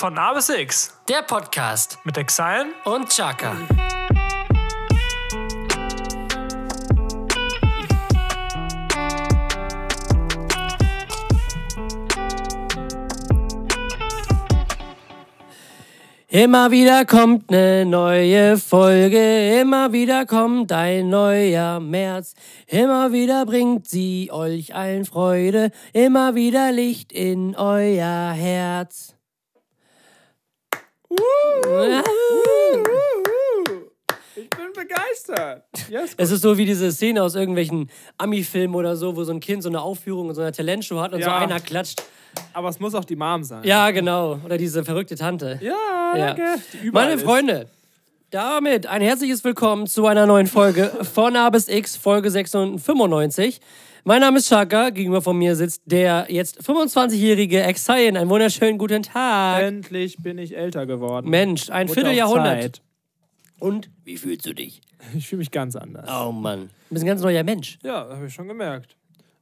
Von A bis X. Der Podcast Mit Exile und Chaka. Immer wieder kommt eine neue Folge, immer wieder kommt ein neuer März, immer wieder bringt sie euch allen Freude, immer wieder Licht in euer Herz. Ich bin begeistert. Ja, Es ist so wie diese Szene aus irgendwelchen Ami-Filmen oder so, wo so ein Kind so eine Aufführung in so einer Talentshow hat und so einer klatscht. Aber es muss auch die Mom sein. Ja, genau. Oder diese verrückte Tante. Ja, danke. Die überall Meine ist. Freunde, damit ein herzliches Willkommen zu einer neuen Folge von A bis X, Folge 695. Mein Name ist Chaka, gegenüber von mir sitzt der jetzt 25-jährige Exile. Einen wunderschönen guten Tag. Endlich bin ich älter geworden. Mensch, ein Wurde auch Vierteljahrhundert. Zeit. Und wie fühlst du dich? Ich fühle mich ganz anders. Oh Mann, du bist ein ganz neuer Mensch. Ja, habe ich schon gemerkt.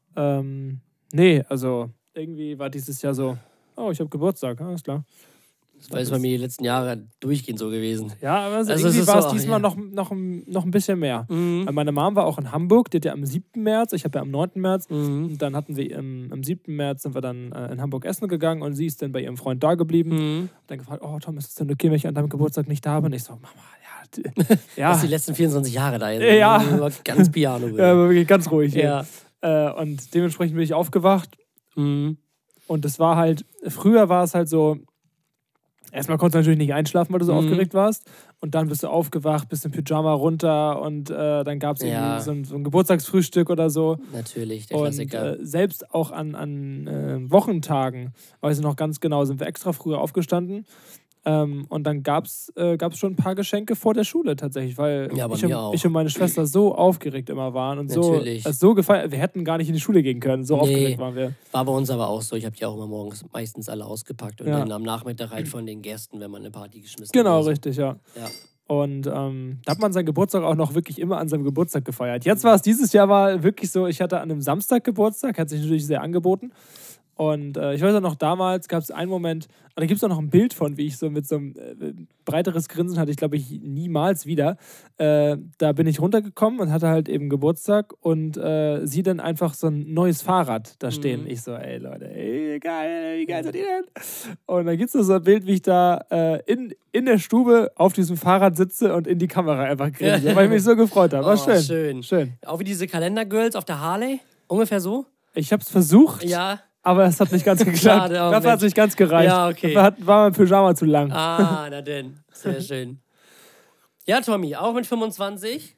Nee, also irgendwie war dieses Jahr so, oh, ich habe Geburtstag, alles klar. Das war jetzt bei mir die letzten Jahre durchgehend so gewesen. Ja, aber Also irgendwie es ist war es so, diesmal ja. noch ein bisschen mehr. Weil meine Mom war auch in Hamburg, die hat ja am 7. März, ich habe ja am 9. März. Und dann hatten wir am 7. März sind wir dann in Hamburg essen gegangen und sie ist dann bei ihrem Freund da geblieben. Dann gefragt, oh Tom, ist es denn okay, wenn ich an deinem Geburtstag nicht da bin? Ich so, Mama, ja. Was die letzten 24 Jahre da ist. Ja. Nur ganz Piano. Ja, aber wirklich ganz ruhig. Ja. Und dementsprechend bin ich aufgewacht. Mhm. Und das war halt, früher war es halt so, erstmal konntest du natürlich nicht einschlafen, weil du so aufgeregt warst. Und dann bist du aufgewacht, bist im Pyjama runter und dann gab es irgendwie so ein Geburtstagsfrühstück oder so. Natürlich, der Und Klassiker. selbst auch an Wochentagen, weiß ich noch ganz genau, sind wir extra früher aufgestanden. Und dann gab's schon ein paar Geschenke vor der Schule tatsächlich, weil Ja, bei mir auch. ich und meine Schwester so aufgeregt immer waren und Natürlich. so gefeiert. Wir hätten gar nicht in die Schule gehen können, so aufgeregt waren wir. War bei uns aber auch so. Ich habe die auch immer morgens meistens alle ausgepackt und Ja. dann am Nachmittag halt von den Gästen, wenn man eine Party geschmissen Genau, oder so. richtig, ja. Ja. Und da hat man seinen Geburtstag auch noch wirklich immer an seinem Geburtstag gefeiert. Jetzt war es, dieses Jahr war wirklich so, ich hatte an einem Samstag Geburtstag, hat sich natürlich sehr angeboten. Und ich weiß auch noch, damals gab es einen Moment, da gibt es auch noch ein Bild von, wie ich so mit so einem breiteres Grinsen hatte, ich glaube ich niemals wieder. Da bin ich runtergekommen und hatte halt eben Geburtstag und sie dann einfach so ein neues Fahrrad da stehen. Ich so, ey Leute, ey, geil, wie geil seid ihr denn? Und dann gibt es so ein Bild, wie ich da in der Stube auf diesem Fahrrad sitze und in die Kamera einfach grinse, weil ich mich so gefreut habe. War schön. Schön. Auch wie diese Kalendergirls auf der Harley, ungefähr so. Ich habe es versucht. Ja. Aber es hat nicht ganz geklappt. Schade, oh Dafür hat es nicht ganz gereicht. Ja, okay. Dafür war mein Pyjama zu lang. Ah, na denn. Sehr schön. Ja, Tommy, auch mit 25.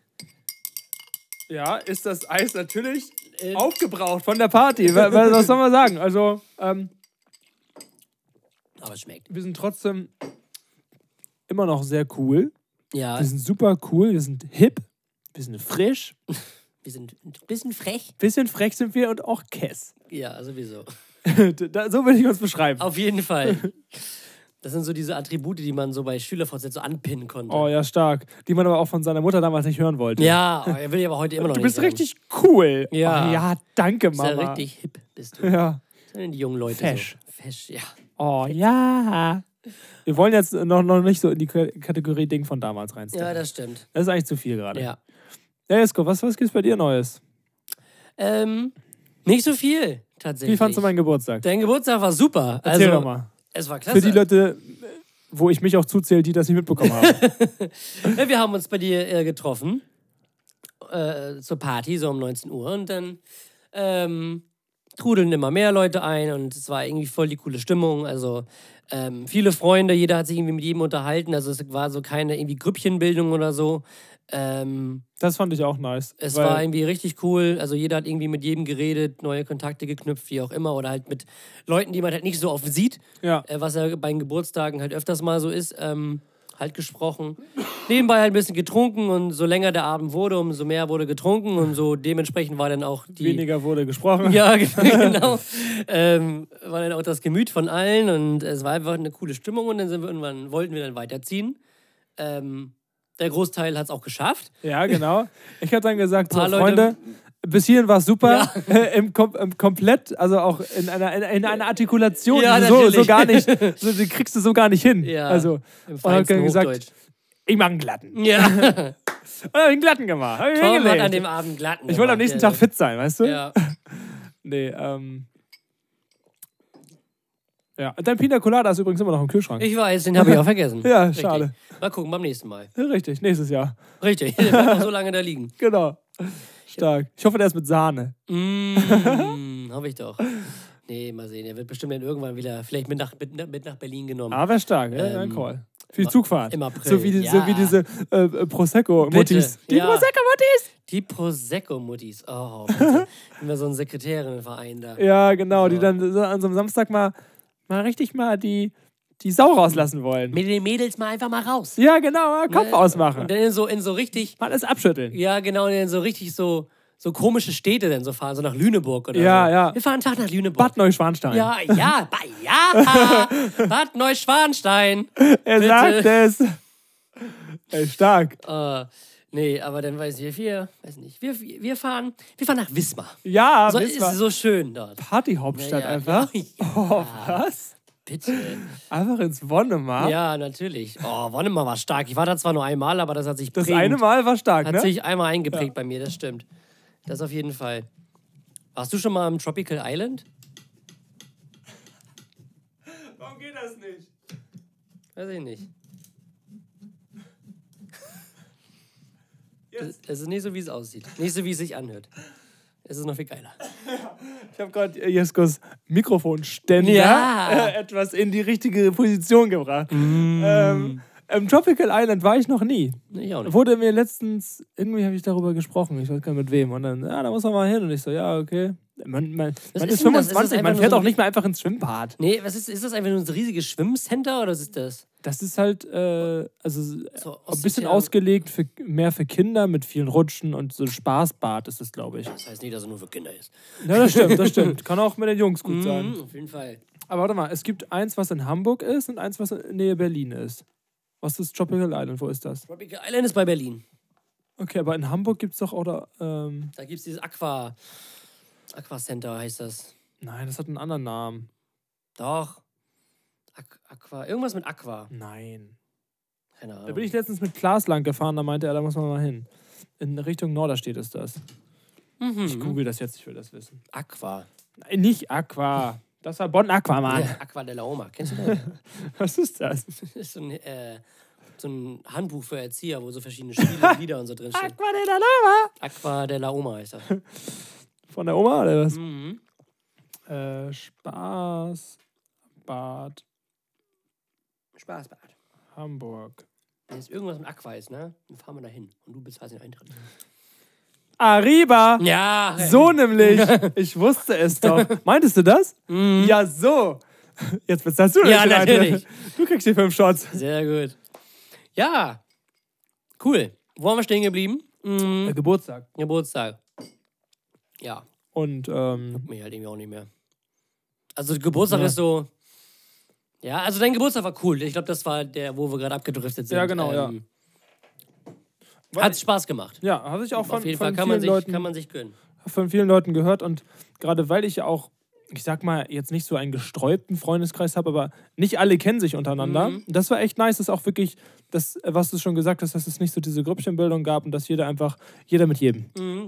Ja, ist das Eis natürlich aufgebraucht von der Party. Was soll man sagen? Also, Aber es schmeckt. wir sind trotzdem immer noch sehr cool. Ja, Wir sind super cool, wir sind hip, wir sind frisch. wir sind ein bisschen frech. Bisschen frech sind wir und auch Kess. Ja, sowieso. So würde ich uns beschreiben. Auf jeden Fall. Das sind so diese Attribute, die man so bei SchülerVZ so anpinnen konnte. Oh ja, stark. Die man aber auch von seiner Mutter damals nicht hören wollte. Ja, will ich aber heute immer noch Du nicht bist sagen. richtig cool. Ja. Oh, ja, danke, Ist ja Mama. richtig hip bist du. Ja. Was sind denn die jungen Leute Fesch. so? Fesch, ja. Oh ja. Wir wollen jetzt noch nicht so in die Kategorie Ding von damals reinstecken. Ja, das stimmt. Das ist eigentlich zu viel gerade. Ja. Ja, Jesko, was gibt's bei dir Neues? Nicht so viel, tatsächlich. Wie fandst du meinen Geburtstag? Dein Geburtstag war super. Erzähl also, doch mal. Es war klasse. Für die Leute, wo ich mich auch zuzähle, die das nicht mitbekommen haben. Ja, wir haben uns bei dir getroffen. Zur Party, so um 19 Uhr. Und dann trudeln immer mehr Leute ein. Und es war irgendwie voll die coole Stimmung. Also viele Freunde, jeder hat sich irgendwie mit jedem unterhalten. Also es war so keine irgendwie Grüppchenbildung oder so. Das fand ich auch nice. Es weil- war irgendwie richtig cool. Also jeder hat irgendwie mit jedem geredet, neue Kontakte geknüpft, wie auch immer. Oder halt mit Leuten, die man halt nicht so oft sieht. Ja. Was ja bei den Geburtstagen halt öfters mal so ist. Halt gesprochen. Nebenbei halt ein bisschen getrunken und so länger der Abend wurde, umso mehr wurde getrunken und so dementsprechend war dann auch die... Weniger wurde gesprochen. Ja, genau. War dann auch das Gemüt von allen und es war einfach eine coole Stimmung und dann wollten wir dann weiterziehen. Der Großteil hat es auch geschafft. Ja, genau. Ich habe dann gesagt, so, Paar Leute- Freunde, bis hierhin war es super. Im komplett, also auch in einer Artikulation, Ja, so gar nicht, die kriegst du so gar nicht hin. Ja, Also, im und hab feinsten gesagt, Hochdeutsch. ich mache einen Glatten. Ja. Und hab ich einen Glatten gemacht. Hab ich Tom hat hingelegt. an dem Abend glatten Ich wollte am nächsten Tag fit sein, weißt du? Ja. Nee, ja, dein Pina Colada ist übrigens immer noch im Kühlschrank. Ich weiß, den habe ich auch vergessen. Ja, Richtig. schade. Mal gucken, beim nächsten Mal. Ja, richtig, nächstes Jahr. Richtig, der bleibt noch so lange da liegen. Genau. Stark. Ich hoffe, der ist mit Sahne. Hoffe ich doch. Nee, mal sehen. Er wird bestimmt dann irgendwann wieder vielleicht mit nach Berlin genommen. Aber stark, ja, ein Call. Für die Zugfahrt. Im April. So wie diese Prosecco-Muttis. Bitte. Die Ja. Prosecco-Muttis! Die Prosecco-Muttis. Oh, bitte. Immer so ein Sekretärinnenverein da. Ja, genau, die dann so an so einem Samstag mal richtig mal die Sau rauslassen wollen. Mit den Mädels mal einfach mal raus. Ja, genau, mal Kopf ausmachen. Und dann in so richtig, Mal alles abschütteln. ja genau, in so richtig so komische Städte dann so fahren, so nach Lüneburg oder Ja, so. ja. Wir fahren einen Tag nach Lüneburg. Bad Neuschwanstein. Ja, Bad Neuschwanstein. Er sagt es. Ey, stark. Nee, aber dann weiß nicht, wir fahren nach Wismar. Ja, So, Wismar. ist so schön dort. Partyhauptstadt Ja, einfach. ja. Oh, was? Bitte. Einfach ins Wonnemar. Ja, natürlich. Oh, Wonnemar war stark. Ich war da zwar nur einmal, aber das hat sich Das eine Mal war stark, hat ne? sich einmal eingeprägt bei mir, das stimmt. Das auf jeden Fall. Warst du schon mal am Tropical Island? Warum geht das nicht? Weiß ich nicht. Es ist nicht so, wie es aussieht. Nicht so, wie es sich anhört. Es ist noch viel geiler. Ich habe gerade Jeskos Mikrofonständer Ja. etwas in die richtige Position gebracht. Im Tropical Island war ich noch nie. Ich auch nicht. Wurde mir letztens, irgendwie habe ich darüber gesprochen, ich weiß gar nicht mit wem. Und dann, ja, da muss man mal hin. Und ich so, ja, okay. Man ist ist denn das? Ist 25, das man einfach fährt nur auch so nicht mehr einfach ins Schwimmbad. Nee, ist das einfach nur ein riesiges Schwimmcenter oder was ist das? Das ist halt ein bisschen Osteria- ausgelegt mehr für Kinder mit vielen Rutschen und so ein Spaßbad ist es, glaube ich. Das heißt nicht, dass es nur für Kinder ist. Ja, das stimmt. Kann auch mit den Jungs gut sein. Auf jeden Fall. Aber warte mal, es gibt eins, was in Hamburg ist und eins, was in Nähe Berlin ist. Was ist Tropical Island? Wo ist das? Tropical Island ist bei Berlin. Okay, aber in Hamburg gibt es doch, oder? Da gibt es dieses Aqua Center, heißt das. Nein, das hat einen anderen Namen. Doch. Aqua. Irgendwas mit Aqua. Nein. Keine Ahnung. Da bin ich letztens mit Klaas lang gefahren, da meinte er, da muss man mal hin. In Richtung Norderstedt ist das. Ich google das jetzt, ich will das wissen. Aqua. Nein, nicht Aqua. Das war Bonn Aqua, Mann. Ja, Aqua de la Oma. Kennst du das? Was ist das? Das ist so ein Handbuch für Erzieher, wo so verschiedene Spiele und Lieder und so drinstehen. Aqua de la Lava. Aqua de la Oma heißt das. Von der Oma oder was? Mhm. Spaßbad Spaßbad. Hamburg. Wenn es irgendwas mit Aqua ist, ne? Dann fahren wir da hin. Und du bezahlst den Eintritt. Arriba! Ja! So nämlich. Ich wusste es doch. Meintest du das? Ja, so. Jetzt bezahlst du Ja, den Eintritt. natürlich. Du kriegst die 5 Shots. Sehr gut. Ja. Cool. Wo haben wir stehen geblieben? Geburtstag. Geburtstag. Ja. Und, Mir halt irgendwie auch nicht mehr. Also Geburtstag ist so. Ja, also dein Geburtstag war cool. Ich glaube, das war der, wo wir gerade abgedriftet sind. Ja, genau, ja. Hat Spaß gemacht. ja, habe ich auch Auf jeden von Fall kann vielen man sich gönnen. von vielen Leuten gehört. Und gerade weil ich ja auch, ich sag mal, jetzt nicht so einen gesträubten Freundeskreis habe, aber nicht alle kennen sich untereinander. Das war echt nice, dass auch wirklich, das, was du schon gesagt hast, dass es nicht so diese Grüppchenbildung gab und dass jeder mit jedem.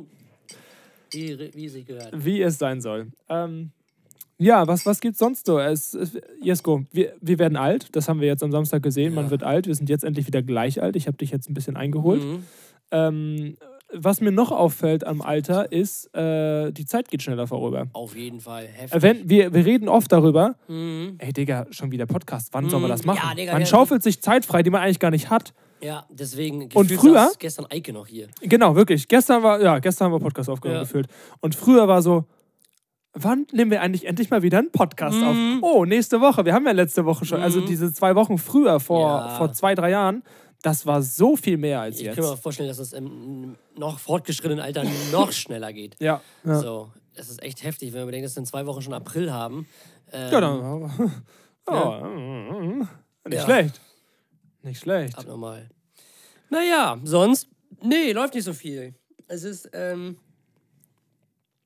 Wie sie gehört. Wie es sein soll. Ja, was gibt's sonst so? Jesko, wir werden alt. Das haben wir jetzt am Samstag gesehen. Man wird alt. Wir sind jetzt endlich wieder gleich alt. Ich habe dich jetzt ein bisschen eingeholt. Was mir noch auffällt am Alter ist, die Zeit geht schneller vorüber. Auf jeden Fall. Heftig. Wir reden oft darüber, ey Digga, schon wieder Podcast, wann sollen wir das machen? Ja, Digga, man schaufelt sich Zeit frei, die man eigentlich gar nicht hat. Ja, deswegen. Und gefühlt früher- saß gestern Eike noch hier. Genau, wirklich. Gestern haben wir Podcast aufgenommen gefühlt. Und früher war so, wann nehmen wir eigentlich endlich mal wieder einen Podcast auf? Oh, nächste Woche. Wir haben ja letzte Woche schon, also diese 2 Wochen früher, vor 2-3 Jahren, das war so viel mehr als Ich jetzt. kann mir vorstellen, dass das im noch fortgeschrittenen Alter noch schneller geht. Ja. So, das ist echt heftig, wenn man bedenkt, dass wir in 2 Wochen schon April haben. Genau. Nicht schlecht. Nicht schlecht.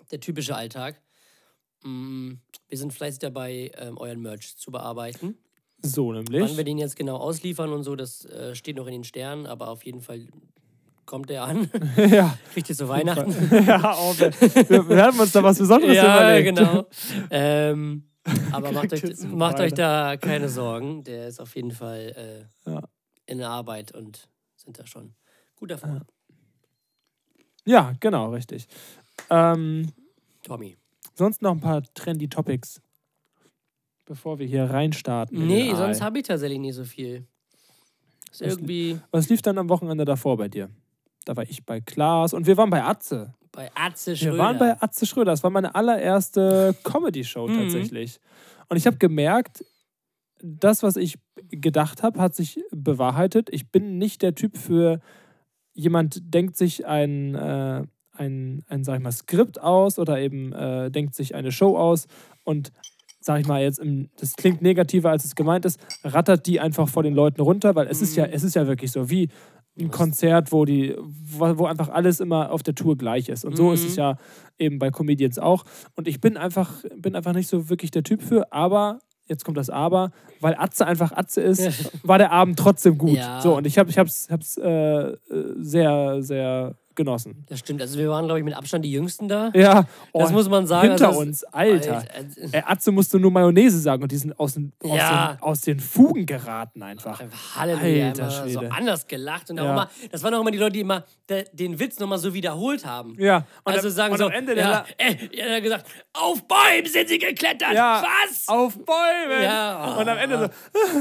der typische Alltag. Wir sind fleißig dabei, euren Merch zu bearbeiten. So nämlich. Wann wir den jetzt genau ausliefern und so, das steht noch in den Sternen, aber auf jeden Fall kommt der an. Ja. Kriegt ihr zu Weihnachten. Ja, wir haben uns da was Besonderes überlegt. Genau. Aber macht euch da keine Sorgen. Der ist auf jeden Fall in der Arbeit und sind da schon gut davor. Ja, genau, richtig. Tommy. Sonst noch ein paar trendy Topics, bevor wir hier reinstarten. Nee, sonst habe ich tatsächlich nicht so viel. Ist irgendwie. Was lief dann am Wochenende davor bei dir? Da war ich bei Klaas und wir waren bei Atze. Bei Atze Schröder. Wir waren bei Atze Schröder. Das war meine allererste Comedy-Show tatsächlich. Und ich habe gemerkt, das, was ich gedacht habe, hat sich bewahrheitet. Ich bin nicht der Typ für jemand denkt sich ein sag ich mal, Skript aus oder eben denkt sich eine Show aus und, sag ich mal, jetzt, das klingt negativer, als es gemeint ist, rattert die einfach vor den Leuten runter, weil es ist ja wirklich so, wie ein Konzert, wo einfach alles immer auf der Tour gleich ist. Und so ist es ja eben bei Comedians auch. Und ich bin einfach nicht so wirklich der Typ für, aber, jetzt kommt das Aber, weil Atze einfach Atze ist, war der Abend trotzdem gut. Ja. So, und ich hab's sehr, sehr genossen. Das stimmt. Also wir waren, glaube ich, mit Abstand die Jüngsten da. Ja, das muss man sagen. Hinter also uns, Alter. Atze musste nur Mayonnaise sagen und die sind aus den Fugen geraten einfach. Halleluja, Alter immer Schwede. so anders gelacht. Und auch immer, das waren auch immer die Leute, die immer den Witz nochmal so wiederholt haben. Ja. Also sagen und so, am Ende er hat gesagt, auf Bäumen sind sie geklettert. Ja, was? auf Bäumen. Ja. Und am Ende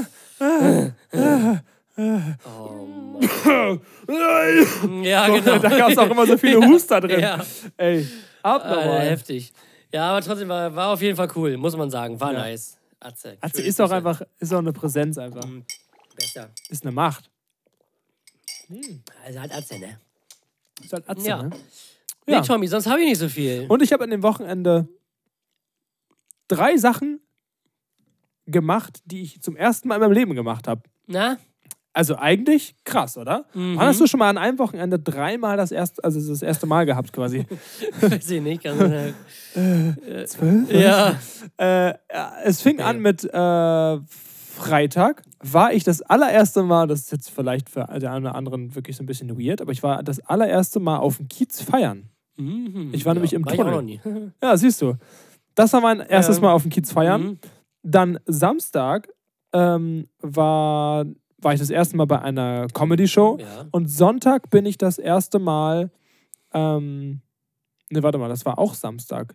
Oh Mann. Ja, genau. Da gab es auch immer so viele Huster drin. Ja. Ey, abnormal. Heftig. Ja, aber trotzdem war auf jeden Fall cool, muss man sagen. War nice. Atze ist auch einfach, ist auch eine Präsenz einfach. Besser. Ist eine Macht. Also halt Atze, ne? Ist halt Atze, Ja. ne? Nee, Tommy, sonst habe ich nicht so viel. Und ich habe an dem Wochenende 3 Sachen gemacht, die ich zum ersten Mal in meinem Leben gemacht habe. Na? Also eigentlich krass, oder? Wann hast du schon mal an einem Wochenende 3-mal das erste Mal gehabt quasi? Weiß ich nicht. 12? Ja. Es fing an mit Freitag. War ich das allererste Mal, das ist jetzt vielleicht für den einen oder anderen wirklich so ein bisschen weird, aber ich war das allererste Mal auf dem Kiez feiern. Ich war nämlich im war ich auch noch Tunnel. nie. Ja, siehst du. Das war mein erstes Mal auf dem Kiez feiern. Dann Samstag war ich das erste Mal bei einer Comedy-Show. Ja. Und Sonntag bin ich das erste Mal das war auch Samstag.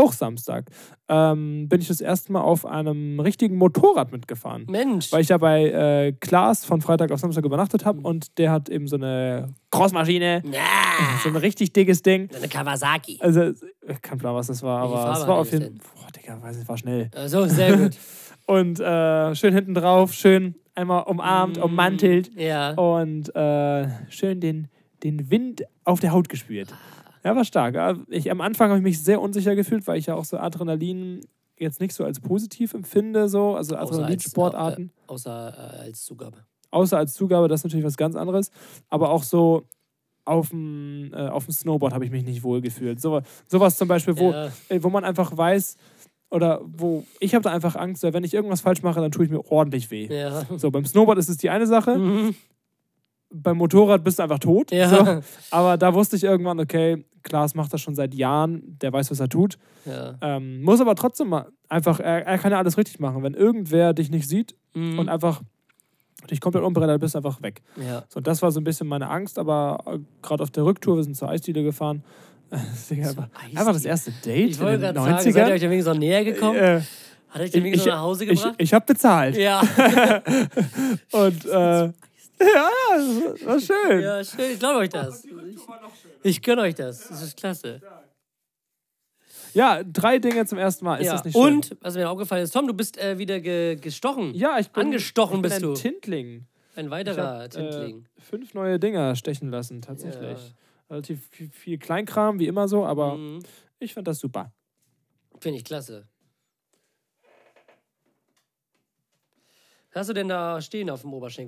Bin ich das erste Mal auf einem richtigen Motorrad mitgefahren. Mensch. Weil ich ja bei Klaas von Freitag auf Samstag übernachtet habe und der hat eben so eine Crossmaschine. So ein richtig dickes Ding. Eine Kawasaki. Also, kein Plan, was das war, aber es war auf jeden Fall. Boah, Digga, weiß nicht, war schnell. So, sehr gut. Und schön hinten drauf, schön einmal umarmt, ummantelt. Ja. Und schön den Wind auf der Haut gespürt. Ja, war stark. Am Anfang habe ich mich sehr unsicher gefühlt, weil ich ja auch so Adrenalin jetzt nicht so als positiv empfinde, so. Also Adrenalinsportarten. Außer als Zugabe. Außer als Zugabe, das ist natürlich was ganz anderes. Aber auch so auf dem Snowboard habe ich mich nicht wohl gefühlt. Sowas zum Beispiel, wo man einfach weiß, oder wo ich habe da einfach Angst, wenn ich irgendwas falsch mache, dann tue ich mir ordentlich weh. Ja. So, beim Snowboard ist es die eine Sache. Beim Motorrad bist du einfach tot. Ja. So. Aber da wusste ich irgendwann, okay, Klaas macht das schon seit Jahren, der weiß, was er tut. Ja. Muss aber trotzdem mal einfach, er kann ja alles richtig machen. Wenn irgendwer dich nicht sieht und einfach dich komplett unbereit bist, einfach weg. Ja. So, das war so ein bisschen meine Angst, aber gerade auf der Rücktour, wir sind zur Eisdiele gefahren. Einfach das erste Date Ich wollte in den gerade 90ern. sagen, seid ihr euch deswegen so näher gekommen? Hat euch deswegen so nach Hause gebracht? Ich habe bezahlt. Ja. Und ja, das war schön. Ja, schön. Ich glaube euch das. Ich gönne euch das. Das ist klasse. Ja, 3 Dinge zum ersten Mal. Ist das nicht schön? Und, was mir aufgefallen ist, Tom, du bist wieder gestochen. Ja, ich bin angestochen bist du. Ein Tintling. Ein weiterer Tintling. 5 neue Dinger stechen lassen, tatsächlich. Ja. Relativ viel Kleinkram, wie immer so, aber ich finde das super. Finde ich klasse. Was hast du denn da stehen auf dem Oberschenkel?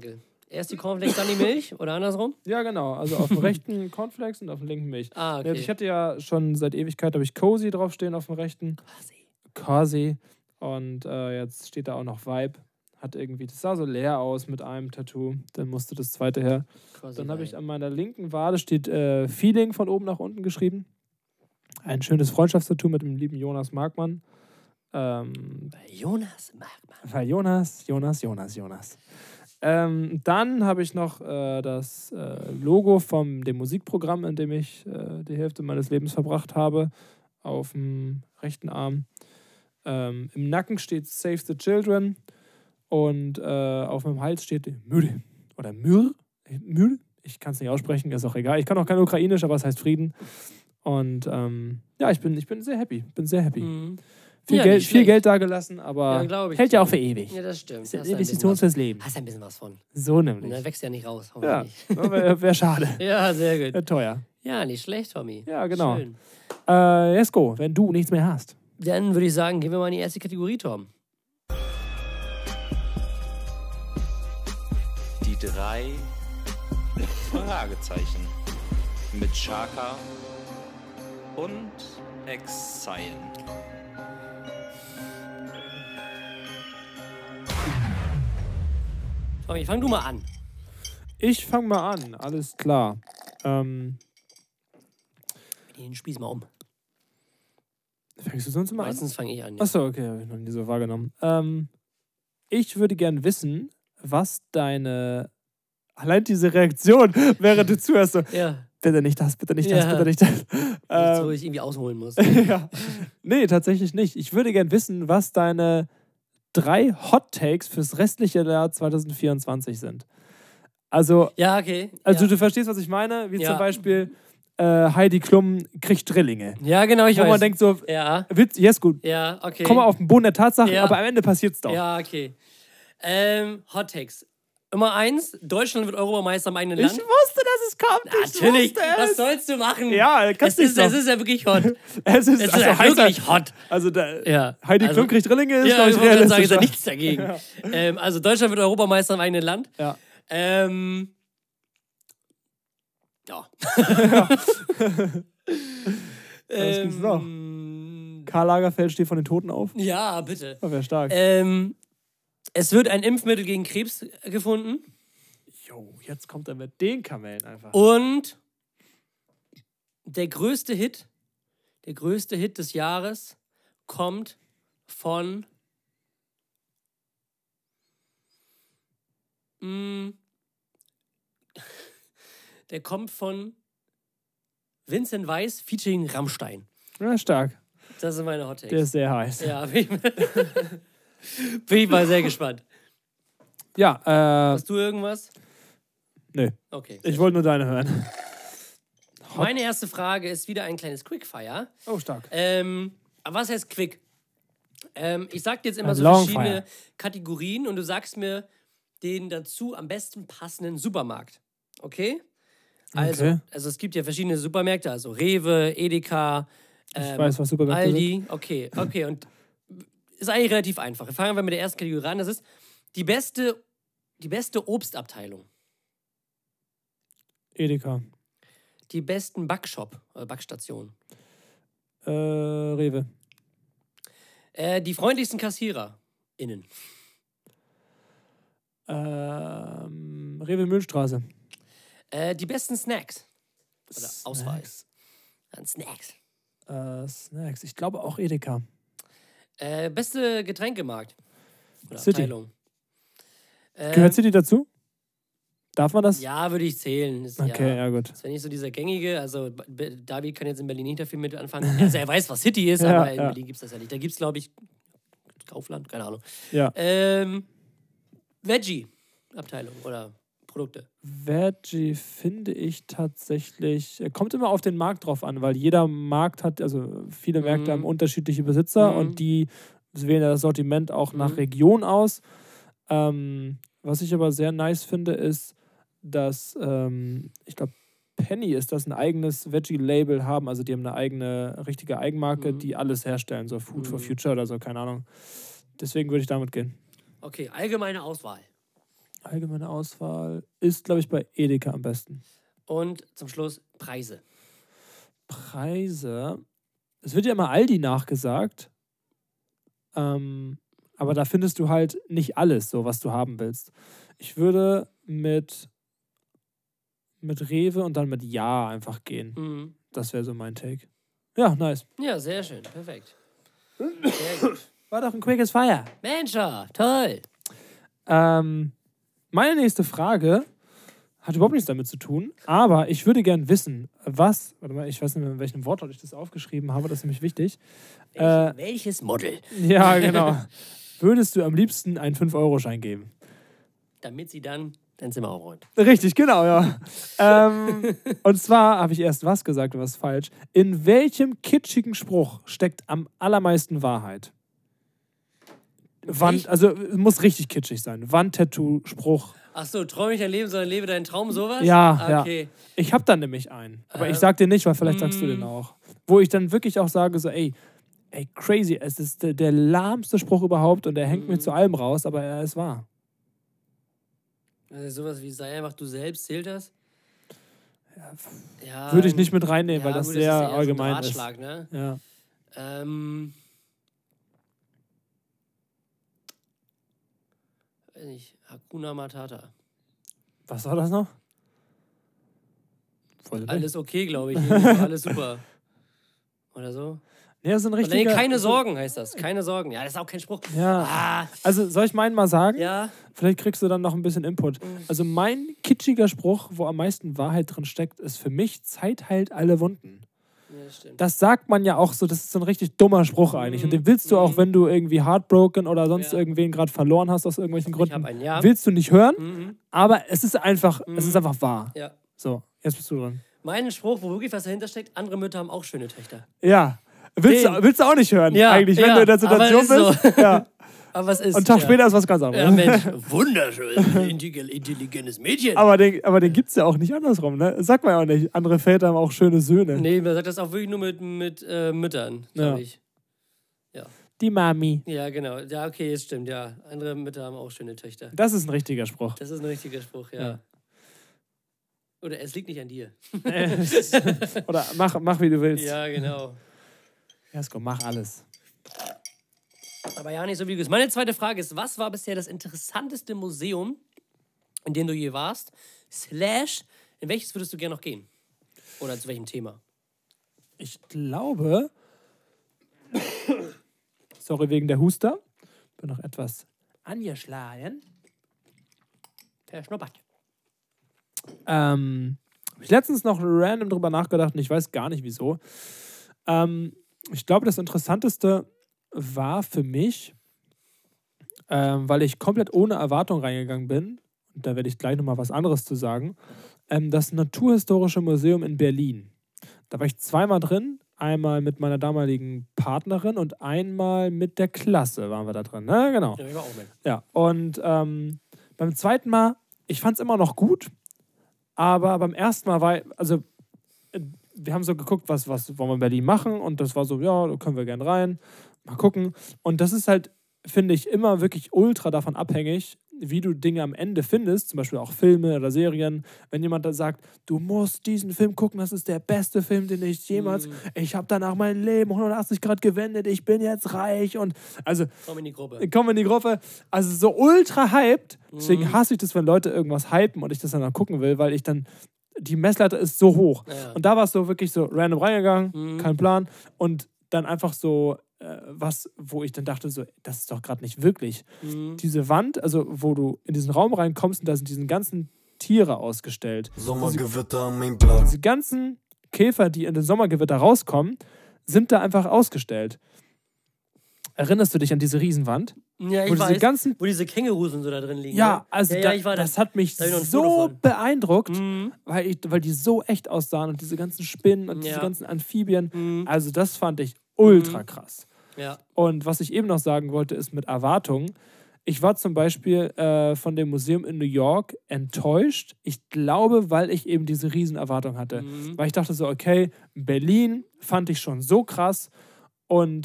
Erst die Cornflakes, dann die Milch oder andersrum? Ja, genau. Also auf dem rechten Cornflakes und auf dem linken Milch. Ah, Ja, okay. ich hatte ja schon seit Ewigkeit, habe ich Cozy draufstehen auf dem rechten. Cozy. Und jetzt steht da auch noch Vibe. Hat irgendwie, das sah so leer aus mit einem Tattoo. Dann musste das zweite her. Dann habe ich an meiner linken Wade steht Feeling von oben nach unten geschrieben. Ein schönes Freundschaftstattoo mit dem lieben Jonas Markmann. Jonas Markmann. Weil Jonas. Dann habe ich noch das Logo von dem Musikprogramm, in dem ich die Hälfte meines Lebens verbracht habe, auf dem rechten Arm. Im Nacken steht Save the Children und auf meinem Hals steht Müde oder Mür. Ich kann es nicht aussprechen, ist auch egal. Ich kann auch kein Ukrainisch, aber es heißt Frieden. Und ja, ich bin sehr happy. Mhm. Viel Geld da gelassen, aber glaub ich. hält ja auch für ewig. Ja, das stimmt. Das ist eine Investition fürs Leben. Hast ein bisschen was von. So Und nämlich. dann wächst ja nicht raus. Ja, hoffentlich. wäre schade. Ja, sehr gut. Wäre teuer. Ja, nicht schlecht, Tommy. Ja, genau. Schön. Jesko, wenn du nichts mehr hast. Dann würde ich sagen, gehen wir mal in die erste Kategorie, Tom. Die 3 Fragezeichen mit Chaka und Exile. Tommy, fang du mal an. Ich fange mal an, alles klar. Den Spieß mal um. Fängst du sonst mal an? Meistens fange ich an. Ja. Achso, okay, habe ich noch nie so wahrgenommen. Ich würde gern wissen, was deine. Allein diese Reaktion, während du zuhörst, so, Ja. bitte nicht das, bitte nicht das, Ja. bitte nicht das. Nichts, wo ich irgendwie ausholen muss. Ja. Nee, tatsächlich nicht. Ich würde gern wissen, was deine 3 Hot Takes fürs restliche Jahr 2024 sind. Also, Ja, okay. also ja. du verstehst, was ich meine? Wie Ja. zum Beispiel Heidi Klum kriegt Drillinge. Ja, genau, ich Wo weiß. man denkt so, Ja, Witz, yes, gut. ja, okay. Komm mal auf den Boden der Tatsachen, Ja. aber am Ende passiert's doch. Ja, okay. Hot Takes. Nummer 1, Deutschland wird Europameister im eigenen Ich Land. wusste, dass es kommt. Natürlich, Ich wusste was es. sollst du machen? Ja, kannst es ist, nicht es ist ja wirklich hot. Es ist, Es ist also ja heißt wirklich hot. Also ja. Heidi Also- Klum kriegt Drillinge, ist, Ja, glaube ich ich, wollte gerade sagen, ist ja realistisch. nichts dagegen. Also Deutschland wird Europameister im eigenen Land. Ja. Ja. Was gibt's noch? Karl Lagerfeld steht von den Toten auf. Ja, bitte. Das wäre stark. Es wird ein Impfmittel gegen Krebs gefunden. Jo, jetzt kommt er mit den Kamellen einfach. Und der größte Hit des Jahres kommt von der kommt von Vincent Weiss featuring Rammstein. Ja, stark. Das sind meine Hot Takes. Der ist sehr heiß. Ja, bin ich mal sehr gespannt. Ja, Hast du irgendwas? nö. Okay. Ich wollte nur deine hören. Meine erste Frage ist wieder ein kleines Quickfire. Oh, stark. Aber was heißt Quick? Ich sag dir jetzt immer Ein so Longfire. verschiedene Kategorien und du sagst mir den dazu am besten passenden Supermarkt. Okay? Also, Okay. also es gibt ja verschiedene Supermärkte, also Rewe, Edeka, Ich weiß, was Supermärkte Aldi. Okay. Und ist eigentlich relativ einfach. Fangen wir mit der ersten Kategorie an. Das ist die beste Obstabteilung. sind. Edeka. Die besten Backstationen. Rewe. Die freundlichsten KassiererInnen. Rewe Mühlstraße. Die besten Snacks. Oder Auswahl. Snacks. An Snacks. Snacks. Ich glaube auch Edeka. Beste Getränkemarkt. Oder City. Abteilung. Gehört City dazu? Darf man das? Ja, würde ich zählen. Ist, Okay, ja gut. Das wäre nicht so dieser gängige. Also, David kann jetzt in Berlin nicht dafür mit anfangen. Also, er weiß, was City ist, Ja, aber in ja. Berlin gibt es das ja nicht. Da gibt es, glaube ich, Kaufland, keine Ahnung. Ja. Veggie-Abteilung oder Produkte. Veggie finde ich tatsächlich, kommt immer auf den Markt drauf an, weil jeder Markt hat, also viele Märkte haben unterschiedliche Besitzer und die wählen das Sortiment auch nach Region aus. Was ich aber sehr nice finde, ist, dass, ich glaube, Penny ist das, ein eigenes Veggie-Label haben. Also die haben eine eigene, richtige Eigenmarke, die alles herstellen, so Food for Future oder so, keine Ahnung. Deswegen würde ich damit gehen. Okay, allgemeine Auswahl. Allgemeine Auswahl ist, glaube ich, bei Edeka am besten. Und zum Schluss Preise. Preise. Es wird ja immer Aldi nachgesagt. Aber da findest du halt nicht alles, so was du haben willst. Ich würde mit Rewe und dann mit Ja einfach gehen. Mhm. Das wäre so mein Take. Ja, nice. Ja, sehr schön. Perfekt. Sehr gut. War doch ein quickes Fire. Mensch, toll. Meine nächste Frage hat überhaupt nichts damit zu tun, aber ich würde gern wissen, warte mal, ich weiß nicht mehr, in welchem Wortlaut ich das aufgeschrieben habe, das ist nämlich wichtig. Welches Model? Ja, genau. Würdest du am liebsten einen 5-Euro-Schein geben? Damit sie dann dein Zimmer aufräumt. Richtig, genau, ja. Und zwar habe ich erst was gesagt und was falsch. In welchem kitschigen Spruch steckt am allermeisten Wahrheit? Also muss richtig kitschig sein. Wandtattoo-Spruch. Ach so, träume nicht dein Leben, sondern lebe deinen Traum, sowas? Ja, okay. ja. Ich habe dann nämlich einen. Aber ich sag dir nicht, weil vielleicht sagst du den auch. Wo ich dann wirklich auch sage, so, ey, crazy, es ist der lahmste Spruch überhaupt und er hängt mir zu allem raus, aber er ist wahr. Also sowas wie sei einfach du selbst, zählt das? Ja, würde ich nicht mit reinnehmen, weil das gut, sehr ist eher allgemein so ein Ratschlag, ist. Ne? Ja. Weiß nicht, Hakuna Matata. Was war das noch? Alles okay, glaube ich. Alles super. Oder so? Ja, so ein richtiger... Keine Sorgen heißt das. Keine Sorgen. Ja, das ist auch kein Spruch. Ja. Also, soll ich meinen mal sagen? Ja. Vielleicht kriegst du dann noch ein bisschen Input. Also, mein kitschiger Spruch, wo am meisten Wahrheit drin steckt, ist für mich: Zeit heilt alle Wunden. Ja, das stimmt. Das sagt man ja auch so, das ist so ein richtig dummer Spruch eigentlich. Und den willst du auch, wenn du irgendwie heartbroken oder sonst irgendwen gerade verloren hast aus irgendwelchen Gründen, willst du nicht hören. Aber es ist einfach wahr. Ja. So, jetzt bist du dran. Mein Spruch, wo wirklich was dahinter steckt: andere Mütter haben auch schöne Töchter. Ja. Willst du auch nicht hören, ja, eigentlich, wenn du in der Situation bist? So. Ja. Aber was ist? Und einen Tag später ist was ganz anderes. Ja, Mensch, wunderschön, intelligentes Mädchen. Aber den gibt es ja auch nicht andersrum, ne? Sagt man ja auch nicht. Andere Väter haben auch schöne Söhne. Nee, man sagt das auch wirklich nur mit Müttern, glaube ich. Ja. Die Mami. Ja, genau. Ja, okay, es stimmt, ja. Andere Mütter haben auch schöne Töchter. Das ist ein richtiger Spruch. Das ist ein richtiger Spruch, ja. Oder es liegt nicht an dir. Oder mach wie du willst. Ja, genau. Jasko, mach alles. Aber ja, nicht so wie du bist. Meine zweite Frage ist: Was war bisher das interessanteste Museum, in dem du je warst? / in welches würdest du gerne noch gehen? Oder zu welchem Thema? Ich glaube... Sorry wegen der Huster. Bin noch etwas angeschlagen. Verschnuppert. Habe ich letztens noch random drüber nachgedacht und ich weiß gar nicht wieso. Ich glaube, das Interessanteste war für mich, weil ich komplett ohne Erwartung reingegangen bin, und da werde ich gleich nochmal was anderes zu sagen, das Naturhistorische Museum in Berlin. Da war ich zweimal drin, einmal mit meiner damaligen Partnerin und einmal mit der Klasse waren wir da drin. Ne? Genau. Ja, ich war auch mit. Ja, und beim zweiten Mal, ich fand es immer noch gut, aber beim ersten Mal wir haben so geguckt, was wollen wir in Berlin machen, und das war so, ja, da können wir gern rein, mal gucken. Und das ist halt, finde ich, immer wirklich ultra davon abhängig, wie du Dinge am Ende findest, zum Beispiel auch Filme oder Serien. Wenn jemand da sagt, du musst diesen Film gucken, das ist der beste Film, den ich jemals, ich habe danach mein Leben 180 Grad gewendet, ich bin jetzt reich und also... Komm in die Gruppe. Also so ultra hyped. Deswegen hasse ich das, wenn Leute irgendwas hypen und ich das dann noch gucken will, weil ich dann... Die Messlatte ist so hoch. Ja. Und da war es so wirklich so random reingegangen, kein Plan. Und dann einfach so wo ich dann dachte, so, das ist doch gerade nicht wirklich. Diese Wand, also wo du in diesen Raum reinkommst und da sind diese ganzen Tiere ausgestellt. Sommergewitter am Mainplan. Diese ganzen Käfer, die in den Sommergewitter rauskommen, sind da einfach ausgestellt. Erinnerst du dich an diese Riesenwand? Ja, ich weiß, wo diese Kängurus und so da drin liegen. Ja, also das hat mich so beeindruckt, weil die so echt aussahen und diese ganzen Spinnen und diese ganzen Amphibien. Also das fand ich ultra krass. Ja. Und was ich eben noch sagen wollte, ist mit Erwartungen. Ich war zum Beispiel von dem Museum in New York enttäuscht. Ich glaube, weil ich eben diese Riesenerwartung hatte. Weil ich dachte so, okay, Berlin fand ich schon so krass und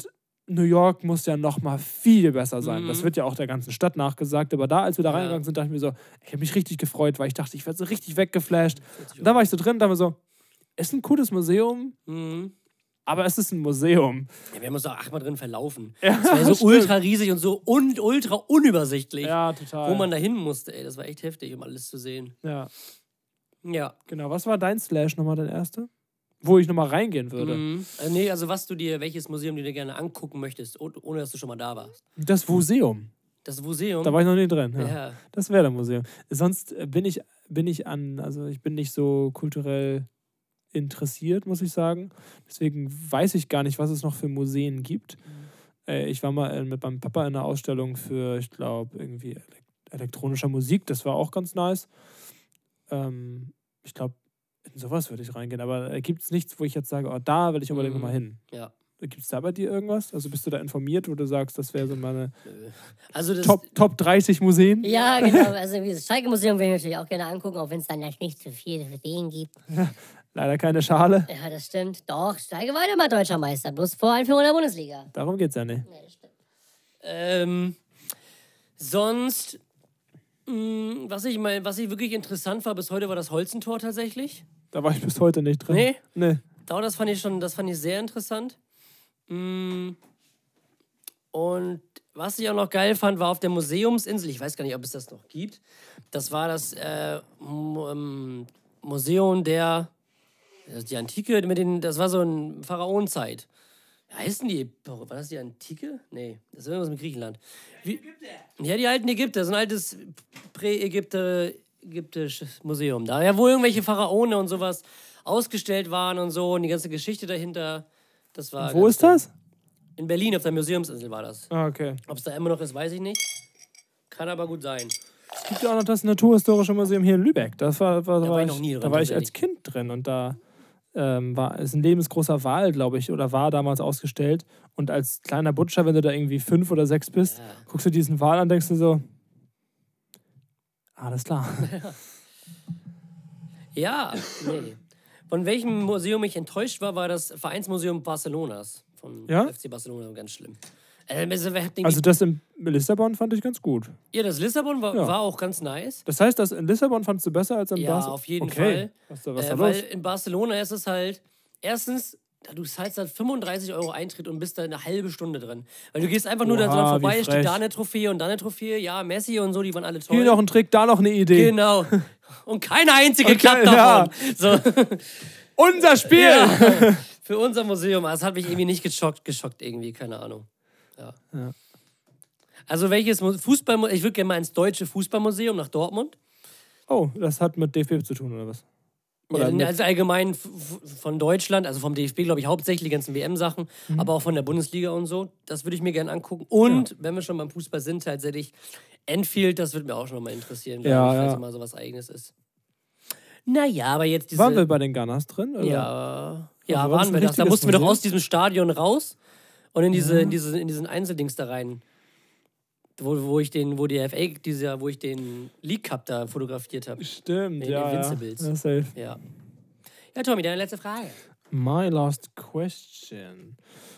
New York muss ja noch mal viel besser sein. Das wird ja auch der ganzen Stadt nachgesagt. Aber da, als wir da reingegangen sind, dachte ich mir so, ich habe mich richtig gefreut, weil ich dachte, ich werde so richtig weggeflasht. Und da war ich so drin und dachte mir so, ist ein cooles Museum, aber es ist ein Museum. Ja, wir haben uns da auch 8-mal drin verlaufen. Ja, das war so stimmt. ultra riesig und so ultra unübersichtlich. Ja, total. Wo man da hin musste, ey. Das war echt heftig, um alles zu sehen. Ja, Ja. genau. Was war dein Slash nochmal, dein erster? Wo ich nochmal reingehen würde. Nee, also welches Museum du dir gerne angucken möchtest, ohne dass du schon mal da warst. Das Museum. Das Museum? Da war ich noch nie drin. Ja. Ja. Das wäre das Museum. Sonst bin ich nicht so kulturell interessiert, muss ich sagen. Deswegen weiß ich gar nicht, was es noch für Museen gibt. Ich war mal mit meinem Papa in einer Ausstellung für, ich glaube, irgendwie elektronischer Musik. Das war auch ganz nice. Ich glaube, in sowas würde ich reingehen. Aber gibt es nichts, wo ich jetzt sage, oh, da will ich unbedingt nochmal hin. Ja. Gibt es da bei dir irgendwas? Also bist du da informiert, wo du sagst, das wäre so meine Also das, Top 30 Museen? Ja, genau. Also das Schalke-Museum will ich natürlich auch gerne angucken, auch wenn es dann vielleicht nicht so viel für den gibt. Leider keine Schale. Ja, das stimmt. Doch, Schalke war immer deutscher Meister, bloß vor Einführung der Bundesliga. Darum geht's ja nicht. Ja, das stimmt. sonst, was ich wirklich interessant war bis heute, war das Holzentor tatsächlich. Da war ich bis heute nicht drin. Nee. Das fand ich sehr interessant. Und was ich auch noch geil fand, war auf der Museumsinsel, ich weiß gar nicht, ob es das noch gibt, das war das Museum die Antike, das war so eine Pharaonenzeit. Wie heißen die? War das die Antike? Nee, das ist irgendwas mit Griechenland. Ja, die alten Ägypter, so ein altes präägyptisches Museum. Da ja, wo irgendwelche Pharaonen und sowas ausgestellt waren und so und die ganze Geschichte dahinter. Das war Wo ist das? In Berlin, auf der Museumsinsel war das. Ah, okay. Ob es da immer noch ist, weiß ich nicht. Kann aber gut sein. Es gibt ja auch noch das Naturhistorische Museum hier in Lübeck. Da war ich noch nie drin, Da war ich als tatsächlich. Kind drin und da ist ein lebensgroßer Wal, glaube ich, oder war damals ausgestellt. Und als kleiner Butcher, wenn du da irgendwie 5 oder 6 bist, guckst du diesen Wal an, denkst du so, alles klar. Ja, nee. Von welchem Museum ich enttäuscht war, war das Vereinsmuseum Barcelonas. Von Ja? FC Barcelona, ganz schlimm. Also das in Lissabon fand ich ganz gut. Ja, das Lissabon war auch ganz nice. Das heißt, das in Lissabon fandst du besser als in Ja, Barcelona? auf jeden Okay. Fall. Was ist da Weil los? in Barcelona ist es halt, erstens, du zahlst halt 35 € Eintritt und bist da eine halbe Stunde drin. Weil du gehst einfach nur da Oha, dran vorbei, wie steht frech. da eine Trophäe und da eine Trophäe. Ja, Messi und so, die waren alle toll. Hier noch ein Trick, da noch eine Idee. Genau. Und keine einzige Okay, klappt ja. davon. So. Unser Spiel! Ja, für unser Museum. Das hat mich irgendwie nicht geschockt irgendwie, keine Ahnung. Ja. Also welches Fußballmuseum? Ich würde gerne mal ins Deutsche Fußballmuseum nach Dortmund. Oh, das hat mit DFB zu tun, oder was? Oder mit- Also allgemein von Deutschland, also vom DFB, glaube ich, hauptsächlich die ganzen WM-Sachen, aber auch von der Bundesliga und so. Das würde ich mir gerne angucken. Und, wenn wir schon beim Fußball sind, tatsächlich Enfield, das würde mir auch schon mal interessieren, Ja, falls ja. mal so was Eigenes ist. Naja, aber jetzt diese... Waren wir bei den Gunners drin? Oder? Ja, war das waren ein wir das. Da richtiges mussten wir doch Museum? aus diesem Stadion raus und in diesen Einzeldings da rein. Wo ich den League Cup da fotografiert habe. Stimmt, In ja. Invincibles. Ja, safe. Ja. Ja, Tommy, deine letzte Frage. My last question.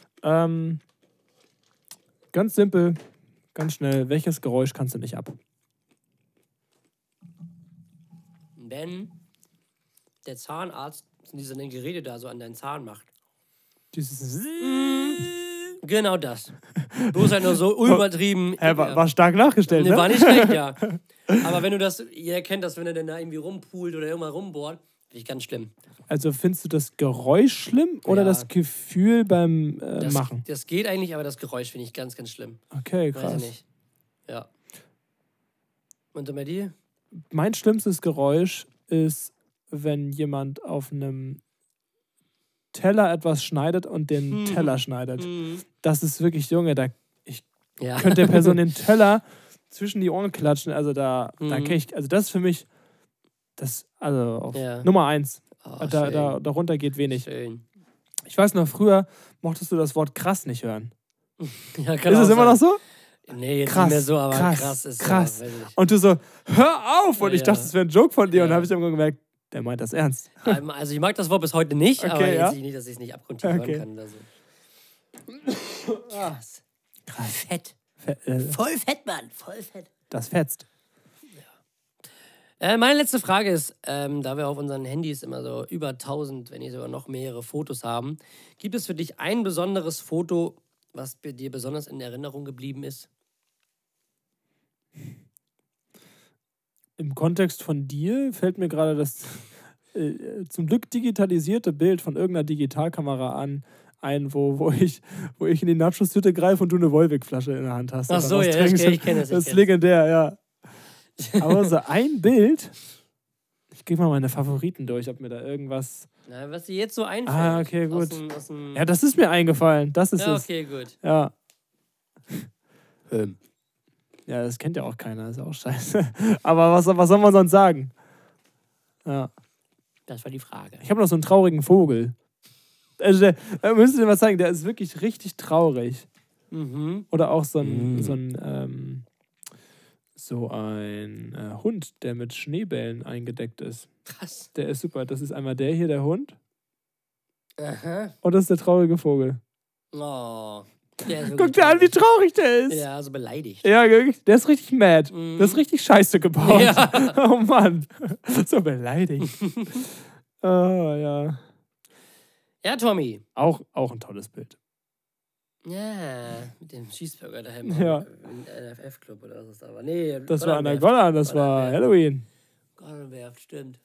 Ganz simpel, ganz schnell. Welches Geräusch kannst du nicht ab? Wenn der Zahnarzt diese Geräte da so an deinen Zahn macht. Dieses. Genau das. Bloß halt nur so übertrieben. War stark nachgestellt, Nee, ne? war nicht schlecht, ja. Aber wenn du das, ihr kennt das, wenn er denn da irgendwie rumpult oder irgendwann rumbohrt, finde ich ganz schlimm. Also findest du das Geräusch schlimm oder Ja. das Gefühl beim Das, Machen? das geht eigentlich, aber das Geräusch finde ich ganz, ganz schlimm. Okay, Weiß krass. ich nicht. Ja. Und dann bei dir? Mein schlimmstes Geräusch ist, wenn jemand auf einem Teller etwas schneidet und den Teller schneidet. Das ist wirklich, Junge, ich Ja. könnte der Person den Teller zwischen die Ohren klatschen. Also da kann ich, also das ist für mich auf Ja. Nummer 1. Oh, Darunter geht wenig. Schön. Ich weiß noch, früher mochtest du das Wort krass nicht hören. Ja, kann Ist auch es immer sein. noch so? Nee, jetzt Krass, nicht mehr so, aber krass, krass ist krass. Ja, weiß ich. Und du so, hör auf! Und ich Ja. dachte, das wäre ein Joke von dir. Und Ja. dann habe ich irgendwann gemerkt, der meint das ernst. Also ich mag das Wort bis heute nicht, Okay, aber ja. jetzt nicht, dass ich es nicht abgrundtief Okay. hören kann oder so. Krass. Fett. Fe Voll fett, Mann. Voll fett. das fetzt. Meine letzte Frage ist, da wir auf unseren Handys immer so über 1000, wenn nicht sogar noch mehrere Fotos haben, gibt es für dich ein besonderes Foto, was dir besonders in Erinnerung geblieben ist? Im Kontext von dir fällt mir gerade das zum Glück digitalisierte Bild von irgendeiner Digitalkamera ein, wo ich in die Nachos-Tüte greife und du eine Volvic-Flasche in der Hand hast. Ach so, ja, ich kenne es. Das ist legendär, ja. Aber so ein Bild, ich gehe mal meine Favoriten durch, ob mir da irgendwas... Na, was dir jetzt so einfällt. Ah, okay, gut. Aus dem Ja, das ist mir eingefallen, das ist ja, es. okay, gut. Ja. Ja, das kennt ja auch keiner, ist auch scheiße. Aber was soll man sonst sagen? Ja. Das war die Frage. Ich habe noch so einen traurigen Vogel. Also da müsst ihr dir mal zeigen, der ist wirklich richtig traurig. Mhm. Oder auch so ein Hund, der mit Schneebällen eingedeckt ist. Krass. Der ist super. Das ist einmal der hier, der Hund. Aha. Und das ist der traurige Vogel. Oh. Der ist Guck dir an, wie traurig der ist. Ja, so beleidigt. Ja, wirklich. Der ist richtig mad. Mhm. Das ist richtig scheiße gebaut. Ja. Oh Mann. So beleidigt. Oh, ja. Ja, Tommy. Auch ein tolles Bild. Ja, mit dem Cheeseburger daheim. Ja. Im NFF-Club oder was ist das? Aber nee, Das war an der Golan, das war Halloween. Gonnenwerft, stimmt.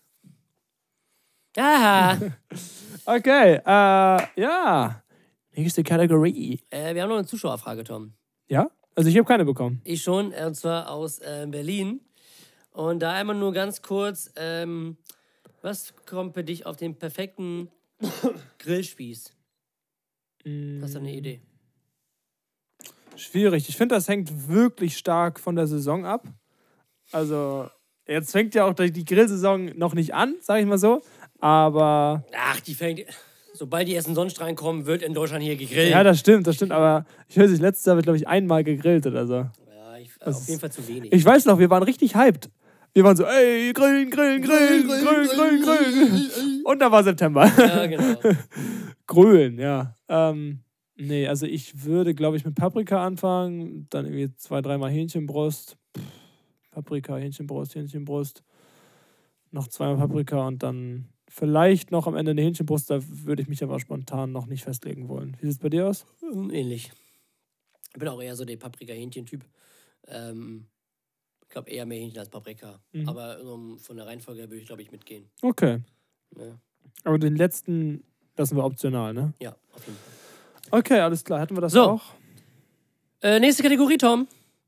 Aha. Okay, ja. Nächste Kategorie. Wir haben noch eine Zuschauerfrage, Tom. Ja? Also ich habe keine bekommen. Ich schon, und zwar aus Berlin. Und da einmal nur ganz kurz, was kommt für dich auf den perfekten Grillspieß? Hast du eine Idee? Schwierig. Ich finde, das hängt wirklich stark von der Saison ab. Also, jetzt fängt ja auch die Grillsaison noch nicht an, sage ich mal so. Aber... Ach, die fängt... Sobald die ersten Sonnenstrahlen kommen, wird in Deutschland hier gegrillt. Ja, das stimmt. Aber ich weiß nicht, letztes Jahr habe ich, glaube ich, einmal gegrillt oder so. Ja, auf jeden Fall zu wenig. Ich weiß noch, wir waren richtig hyped. Wir waren so, ey, grillen. Und da war September. Ja, genau. Grölen, ja. Nee, also ich würde, glaube ich, mit Paprika anfangen, dann irgendwie 2-3 Mal Hähnchenbrust. Paprika, Hähnchenbrust. Noch 2-mal Paprika und dann vielleicht noch am Ende eine Hähnchenbrust. Da würde ich mich aber spontan noch nicht festlegen wollen. Wie sieht es bei dir aus? Ähnlich. Ich bin auch eher so der Paprika-Hähnchen-Typ. Ich glaube eher mehr Hähnchen als Paprika. Mhm. Aber von der Reihenfolge her würde ich, glaube ich, mitgehen. Okay. Ja. Aber den letzten lassen wir optional, ne? Ja, auf jeden Fall. Okay, alles klar. Hätten wir das So. auch? Nächste Kategorie, Tom.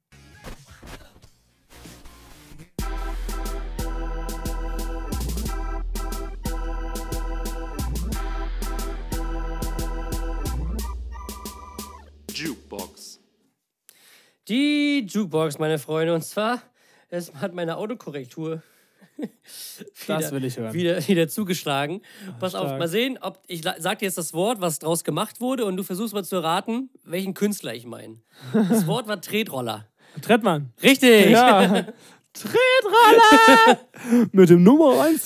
Jukebox. Die Jukebox, meine Freunde. Und zwar, es hat meine Autokorrektur Das will ich hören. wieder zugeschlagen. Pass auf, stark. mal sehen, ob ich sag dir jetzt das Wort, was draus gemacht wurde, und du versuchst mal zu erraten, welchen Künstler ich meine. Das Wort war Tretroller. Trettmann. Richtig! Ja. Tretroller! Mit dem Nummer 1.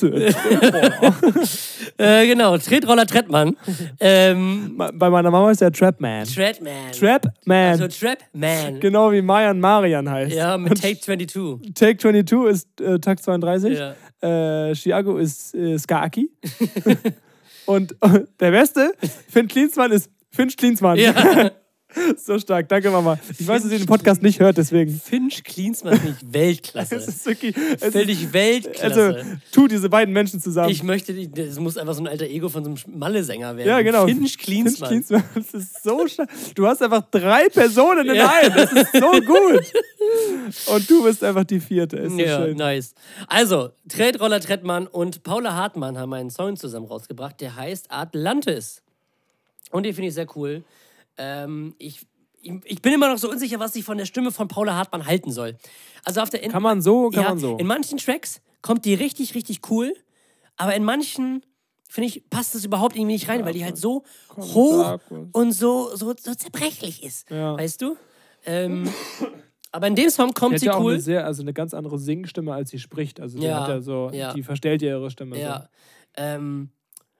Genau, Tretroller Trettmann. Bei meiner Mama ist der Trapman. Treadman. Trapman. Also Trapman. Genau wie Mayan Marian heißt. Ja, mit Take 22. Take 22 ist Takt 32. Ja. Chiago ist Skaaki. Und der Beste, Finn Klinsmann, ist Finch Klinsmann. Ja. So stark, danke Mama. Ich weiß, dass ihr den Podcast nicht hört, deswegen. Finch Klinsmann ist nicht Weltklasse. Es ist wirklich... Völlig Weltklasse. Also, tu diese beiden Menschen zusammen. Ich möchte, das muss einfach so ein alter Ego von so einem Malle-Sänger werden. Ja, genau. Finch Klinsmann. Finch Klinsmann. Das ist so stark. Du hast einfach 3 Personen in einem. Das ist so gut. Und du bist einfach die 4. Ist so Ja, schön. nice. Also, Tretroller Trettmann und Paula Hartmann haben einen Song zusammen rausgebracht, der heißt Atlantis. Und den finde ich sehr cool. Ich bin immer noch so unsicher, was ich von der Stimme von Paula Hartmann halten soll. Also auf der Kann man so, kann ja, man so. In manchen Tracks kommt die richtig, richtig cool, aber in manchen, finde ich, passt das überhaupt irgendwie nicht rein, weil die halt so hoch und so zerbrechlich ist. Ja. Weißt du? Aber in dem Song kommt Die sie hat ja auch cool. eine ganz andere Singstimme, als sie spricht. Also die Ja, hat ja so, ja. die verstellt ja ihre Stimme. Ja.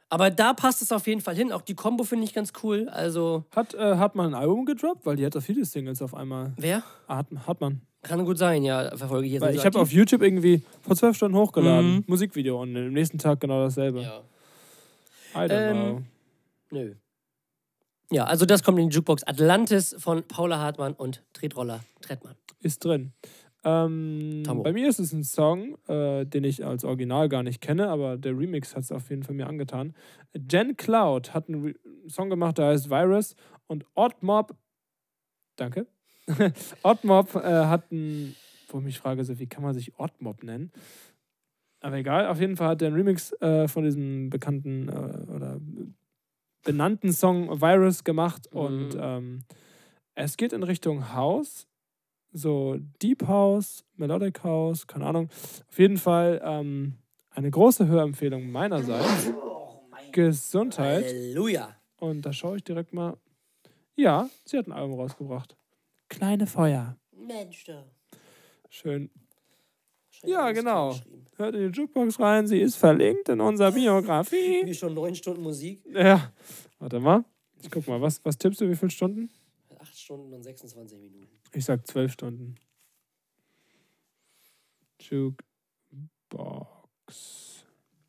Aber da passt es auf jeden Fall hin. Auch die Kombo finde ich ganz cool. Also, Hat man ein Album gedroppt? Weil die hat doch viele Singles auf einmal. wer? Hat man. Kann gut sein, ja. Verfolge ich jetzt Weil nicht ich so habe auf aktiv. YouTube irgendwie vor 12 Stunden hochgeladen. Musikvideo und am nächsten Tag genau dasselbe. Ja. I don't know. Nö. Ja, also das kommt in die Jukebox. Atlantis von Paula Hartmann und Tretroller Trettmann. Ist drin. Bei mir ist es ein Song, den ich als Original gar nicht kenne, aber der Remix hat es auf jeden Fall mir angetan. Jen Cloud hat einen Song gemacht, der heißt Virus, und Oddmob, danke, Oddmob hat einen, wo ich mich frage, so, wie kann man sich Oddmob nennen? Aber egal, auf jeden Fall hat der einen Remix von diesem bekannten oder benannten Song Virus gemacht und es geht in Richtung House. So Deep House, Melodic House, keine Ahnung. Auf jeden Fall eine große Hörempfehlung meinerseits. Gesundheit. Halleluja. Und da schaue ich direkt mal. Ja, sie hat ein Album rausgebracht. Kleine Feuer. Mensch, da. Schön. Ja, genau. Hört in die Jukebox rein. Sie ist verlinkt in unserer Biografie. Wie schon 9 Stunden Musik. Ja. Warte mal. Ich guck mal, was tippst du, wie viele Stunden? 8 Stunden und 26 Minuten. Ich sag 12 Stunden. Jukebox.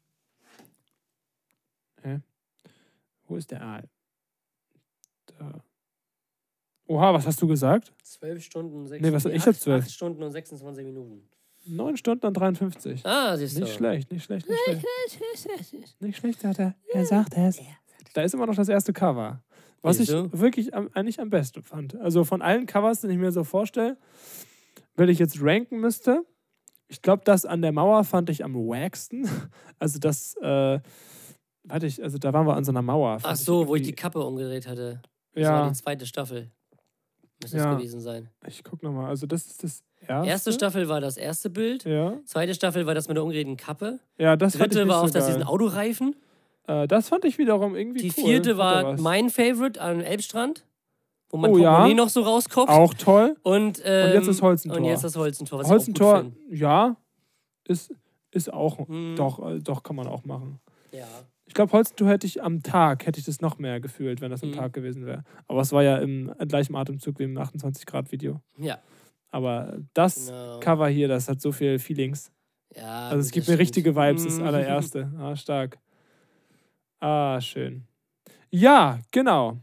Hä? Wo ist der Aal? Da. Oha, was hast du gesagt? 12 Stunden und 6 Nee, was- ich hab 12. 8 Stunden und 26 Minuten. 9 Stunden und 53. Ah, siehst du. Nicht schlecht, nicht schlecht, nicht schlecht. Nicht schlecht, sagt er. Er sagt es. Da ist immer noch das erste Cover. Was ich Wieso? wirklich eigentlich am besten fand. Also von allen Covers, die ich mir so vorstelle, wenn ich jetzt ranken müsste, ich glaube, das an der Mauer fand ich am wacksten. Also das, da waren wir an so einer Mauer. Ach Fand so, wo ich die irgendwie- Kappe umgedreht hatte. Das war Ja, die 2. Staffel. Müsste Ja. es gewesen sein. ich guck nochmal. Also das ist das erste. Erste Staffel war das erste Bild. Ja, 2. Staffel war das mit der umgedrehten Kappe. ja, das fand ich Dritte nicht war so auf diesen geil. Autoreifen. Das fand ich wiederum irgendwie Die cool. 4. Hat war er was. mein Favorite am Elbstrand, wo mein Oh ja. Portemonnaie noch so rausguckt. Auch toll. Und jetzt das Holzentor. Und jetzt das Holzentor, was Holzentor, ich auch gut ja, ist auch, Mhm. doch, kann man auch machen. finde. Ja. Ich glaube, Holzentor hätte ich das noch mehr gefühlt, wenn das am Mhm. Tag gewesen wäre. Aber es war ja im gleichen Atemzug wie im 28-Grad-Video. Ja. Aber das Genau. Cover hier, das hat so viele Feelings. Ja, Also es gut, gibt das mir richtige stimmt. Vibes, das Mhm. allererste. Ah, stark. Ah, schön. Ja, genau.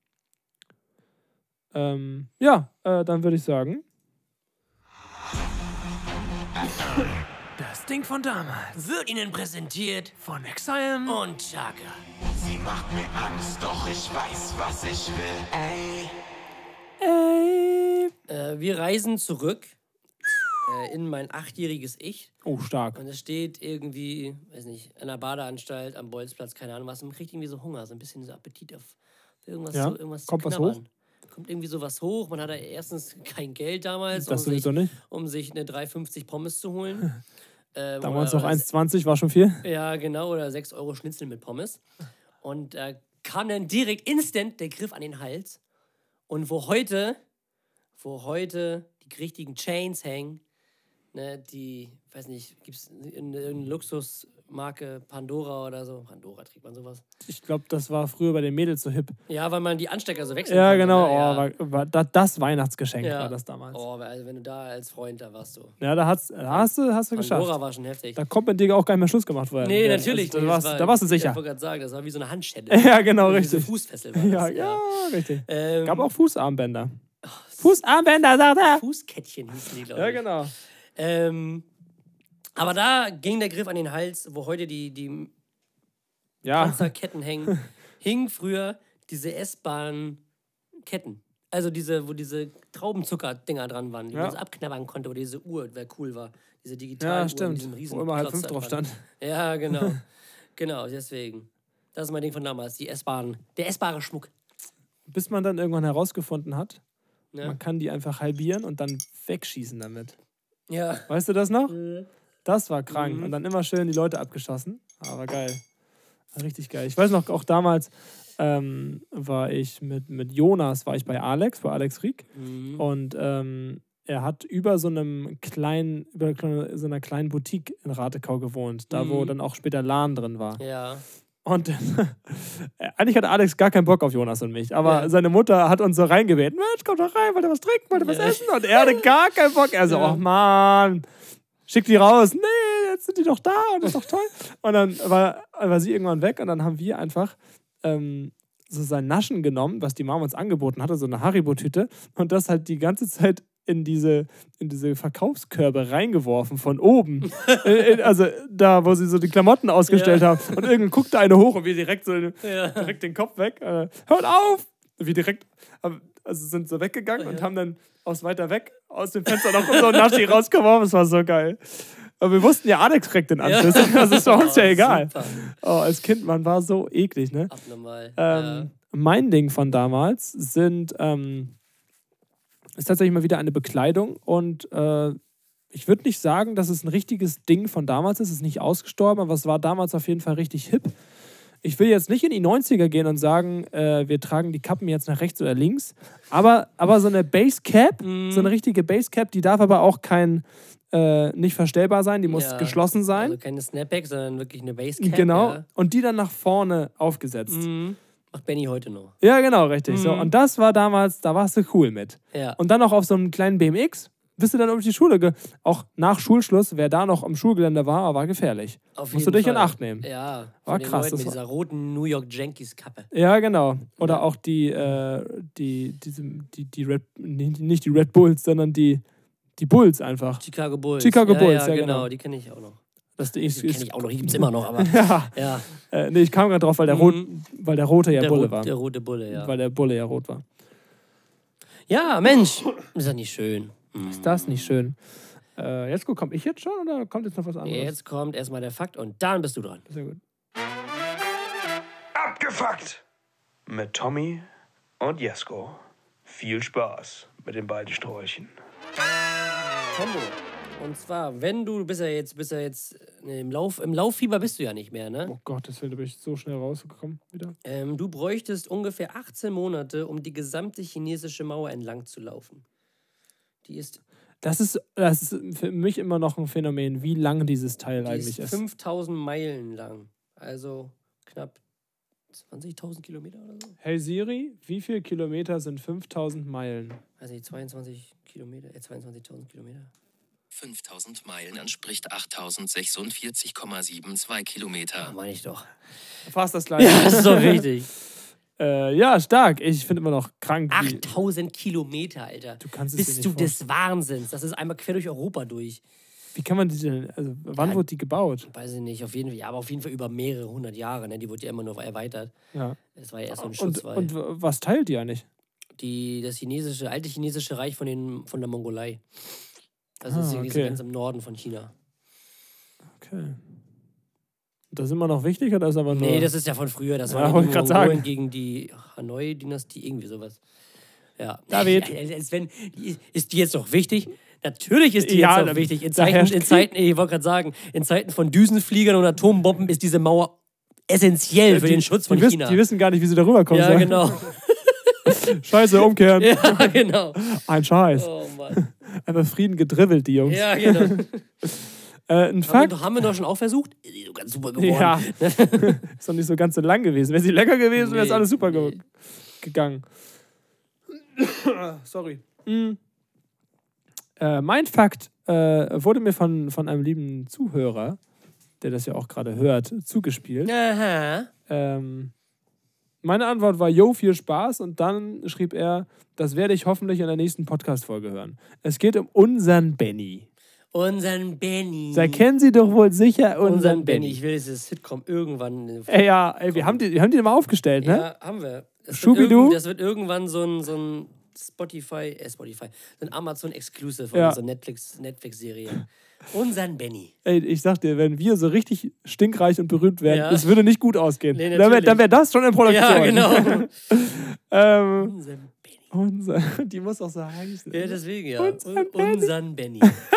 Dann würde ich sagen. Das Ding von damals Wird Ihnen präsentiert von Exile. und Chaka. Sie macht mir Angst, doch ich weiß, was ich will. Ey. Wir reisen zurück in mein 8-jähriges Ich. Oh, stark. Und es steht irgendwie, weiß nicht, in einer Badeanstalt am Bolzplatz, keine Ahnung was. Und man kriegt irgendwie so Hunger, so ein bisschen so Appetit auf irgendwas, Ja, irgendwas kommt zu was knabbern. Kommt irgendwie sowas hoch. Man hatte erstens kein Geld damals, Das sowieso nicht. um sich eine 3,50 Pommes zu holen. Damals oder- noch 1,20 war schon viel. Ja, genau, oder 6 Euro Schnitzel mit Pommes. Und kam dann direkt instant der Griff an den Hals. Und wo heute die richtigen Chains hängen, ne, die, weiß nicht, gibt es eine Luxusmarke Pandora oder so? Pandora trägt man sowas. Ich glaube, das war früher bei den Mädels so hip. Ja, weil man die Anstecker so wechseln Ja, konnte, genau. ne? Ja. War das Weihnachtsgeschenk Ja. war das damals. Oh, also wenn du da als Freund, da warst du. Ja, da hast du geschafft. Pandora war schon heftig. Da kommt mit dir auch gar nicht mehr Schluss gemacht worden. Nee, Ja, natürlich. Also, nicht. da warst du Ich sicher. wollte gerade sagen, das war wie so eine Handschelle. Ja, genau, Wie so richtig. Fußfessel war Ja, das, ja, richtig. Ähm, Gab auch Fußarmbänder. Fußarmbänder, sagt er. Fußkettchen hießen die, glaube Ja, ich. genau. Aber da ging der Griff an den Hals, wo heute die Ja, Panzerketten hängen, hingen früher diese essbaren Ketten. Also wo diese Traubenzucker-Dinger dran waren, die Ja. man so abknabbern konnte, oder diese Uhr, wer cool war. Diese digitale ja, Uhr mit stimmt. diesem riesen Wo immer halb Klotz 5 da drauf dran. stand. Ja, genau. Genau, deswegen. Das ist mein Ding von damals, der essbare Schmuck. Bis man dann irgendwann herausgefunden hat, Ne? man kann die einfach halbieren und dann wegschießen damit. Ja. Weißt du das noch? Mhm. Das war krank. Und dann immer schön die Leute abgeschossen. Aber geil. War richtig geil. Ich weiß noch, auch damals war ich mit Jonas, war ich bei Alex Rieck. Mhm. Und er hat über so einer kleinen Boutique in Ratekau gewohnt. Da, wo dann auch später LAN drin war. Ja. Und eigentlich hatte Alex gar keinen Bock auf Jonas und mich, aber seine Mutter hat uns so reingebeten, Mensch, komm doch rein, wollt ihr was trinken, wollt ihr was essen? Und er hatte gar keinen Bock. Er so, ach Mann, schick die raus. Nee, jetzt sind die doch da und das ist doch toll. Und dann war sie irgendwann weg und dann haben wir einfach so sein Naschen genommen, was die Mama uns angeboten hatte, so eine Haribo-Tüte und das halt die ganze Zeit in diese Verkaufskörbe reingeworfen von oben. Also da, wo sie so die Klamotten ausgestellt haben. Und irgendwann guckte eine hoch und wir direkt direkt den Kopf weg. Hört auf! Und wir direkt sind so weggegangen und haben dann aus weiter weg aus dem Fenster noch so ein Naschi rausgeworfen. Das war so geil. Aber wir wussten ja, Alex kriegt den Anschluss. Das ist für uns ja egal. Oh, als Kind, man war so eklig, ne? Abnormal. Mein Ding von damals ist tatsächlich mal wieder eine Bekleidung und ich würde nicht sagen, dass es ein richtiges Ding von damals ist. Es ist nicht ausgestorben, aber es war damals auf jeden Fall richtig hip. Ich will jetzt nicht in die 90er gehen und sagen, wir tragen die Kappen jetzt nach rechts oder links, aber so eine Basecap, so eine richtige Basecap, die darf aber auch nicht verstellbar sein, die muss geschlossen sein. Also keine Snapback, sondern wirklich eine Basecap. Genau, ja. und die dann nach vorne aufgesetzt. Macht Benny heute noch. Ja, genau, richtig. So, und das war damals, da warst du cool mit. Ja. Und dann noch auf so einem kleinen BMX, bist du dann durch die Schule, auch nach Schulschluss, wer da noch am Schulgelände war gefährlich. Musst du dich in Acht nehmen. Ja, war den krass. Leuten mit dieser roten New York Yankees Kappe. Ja, genau. Oder auch nicht die Red Bulls, sondern die Bulls einfach. Chicago Bulls. Chicago Bulls, ja, ja, genau. genau. Die kenne ich auch noch. Die kenne ich auch noch, die gibt es immer noch, aber ja. Nee, ich kam gerade drauf, weil der Rote ja Bulle war. Der rote Bulle, ja. Weil der Bulle ja rot war. Ja, Mensch, ist das nicht schön? Ist das nicht schön? Jetzt komme ich jetzt schon oder kommt jetzt noch was anderes? Jetzt kommt erstmal der Fakt und dann bist du dran. Sehr gut. Abgefuckt! Mit Tommy und Jesko. Viel Spaß mit den beiden Sträuchen. Tombo. Und zwar, wenn du bist ja jetzt im Lauffieber bist du ja nicht mehr, ne? Oh Gott, das bin ich so schnell rausgekommen wieder. Du bräuchtest ungefähr 18 Monate, um die gesamte chinesische Mauer entlang zu laufen. Das ist für mich immer noch ein Phänomen, wie lang dieses Teil eigentlich ist. 5000 Meilen lang. Also knapp 20.000 Kilometer oder so. Hey Siri, wie viele Kilometer sind 5000 Meilen? Also 22.000 Kilometer. 5000 Meilen entspricht 8046,72 Kilometer. Meine ich doch. Fast das gleiche. Ja, das ist doch richtig. Ja, stark. Ich finde immer noch krank. 8000 Kilometer, Alter. Du kannst es Bist dir nicht du vorstellen. des Wahnsinns? Das ist einmal quer durch Europa durch. Wie kann man die denn, also wann wurde die gebaut? Weiß ich nicht, auf jeden Fall, ja, aber auf jeden Fall über mehrere hundert Jahre, ne? Die wurde ja immer nur erweitert. Ja. Das war ja erst so ein Schutzwall. Und was teilt die eigentlich? Das alte chinesische Reich von der Mongolei. Also das ist irgendwie so okay. ganz im Norden von China. Okay. Das ist immer noch wichtig oder ist aber nur... Nee, das ist ja von früher. Das Ja, war wollte die ich grad Mongolen sagen. gegen die Hanoi-Dynastie, irgendwie sowas. Ja. David. Ist die jetzt noch wichtig? Natürlich ist die Ja, jetzt noch wichtig. Ich wollte gerade sagen, in Zeiten von Düsenfliegern und Atombomben ist diese Mauer essentiell für den Schutz von China. Die wissen gar nicht, wie sie darüber kommen Ja, sollen. genau. Scheiße, umkehren. Ja, genau. Ein Scheiß. Oh Mann. Einfach Frieden gedribbelt, die Jungs. Ja, genau. Ein Fakt. Haben wir doch schon auch versucht? Ist so ganz super geworden. Ja. Ist doch nicht so ganz so lang gewesen. Wäre sie länger gewesen, wäre es alles super gegangen. Sorry. Mein Fakt wurde mir von einem lieben Zuhörer, der das ja auch gerade hört, zugespielt. Aha. Meine Antwort war, yo, viel Spaß. Und dann schrieb er, das werde ich hoffentlich in der nächsten Podcast-Folge hören. Es geht um unseren Benny. Unseren Benny. Da kennen Sie doch wohl sicher unseren Benny. Ich will dieses Sitcom irgendwann... Ey, wir haben die mal aufgestellt, ne? Ja, haben wir. Schubidu? Das wird irgendwann so ein Spotify, so ein Amazon-Exclusive Ja. oder so eine Netflix-Serie. Unseren Benny. Ey, ich sag dir, wenn wir so richtig stinkreich und berühmt werden, Ja. das würde nicht gut ausgehen. Nee, Dann natürlich. wär das schon in Produktion. Ja, genau. ähm, Unseren Benny. die muss auch so heißen. Ja, deswegen, ja. Unseren Unseren Benny. Benny.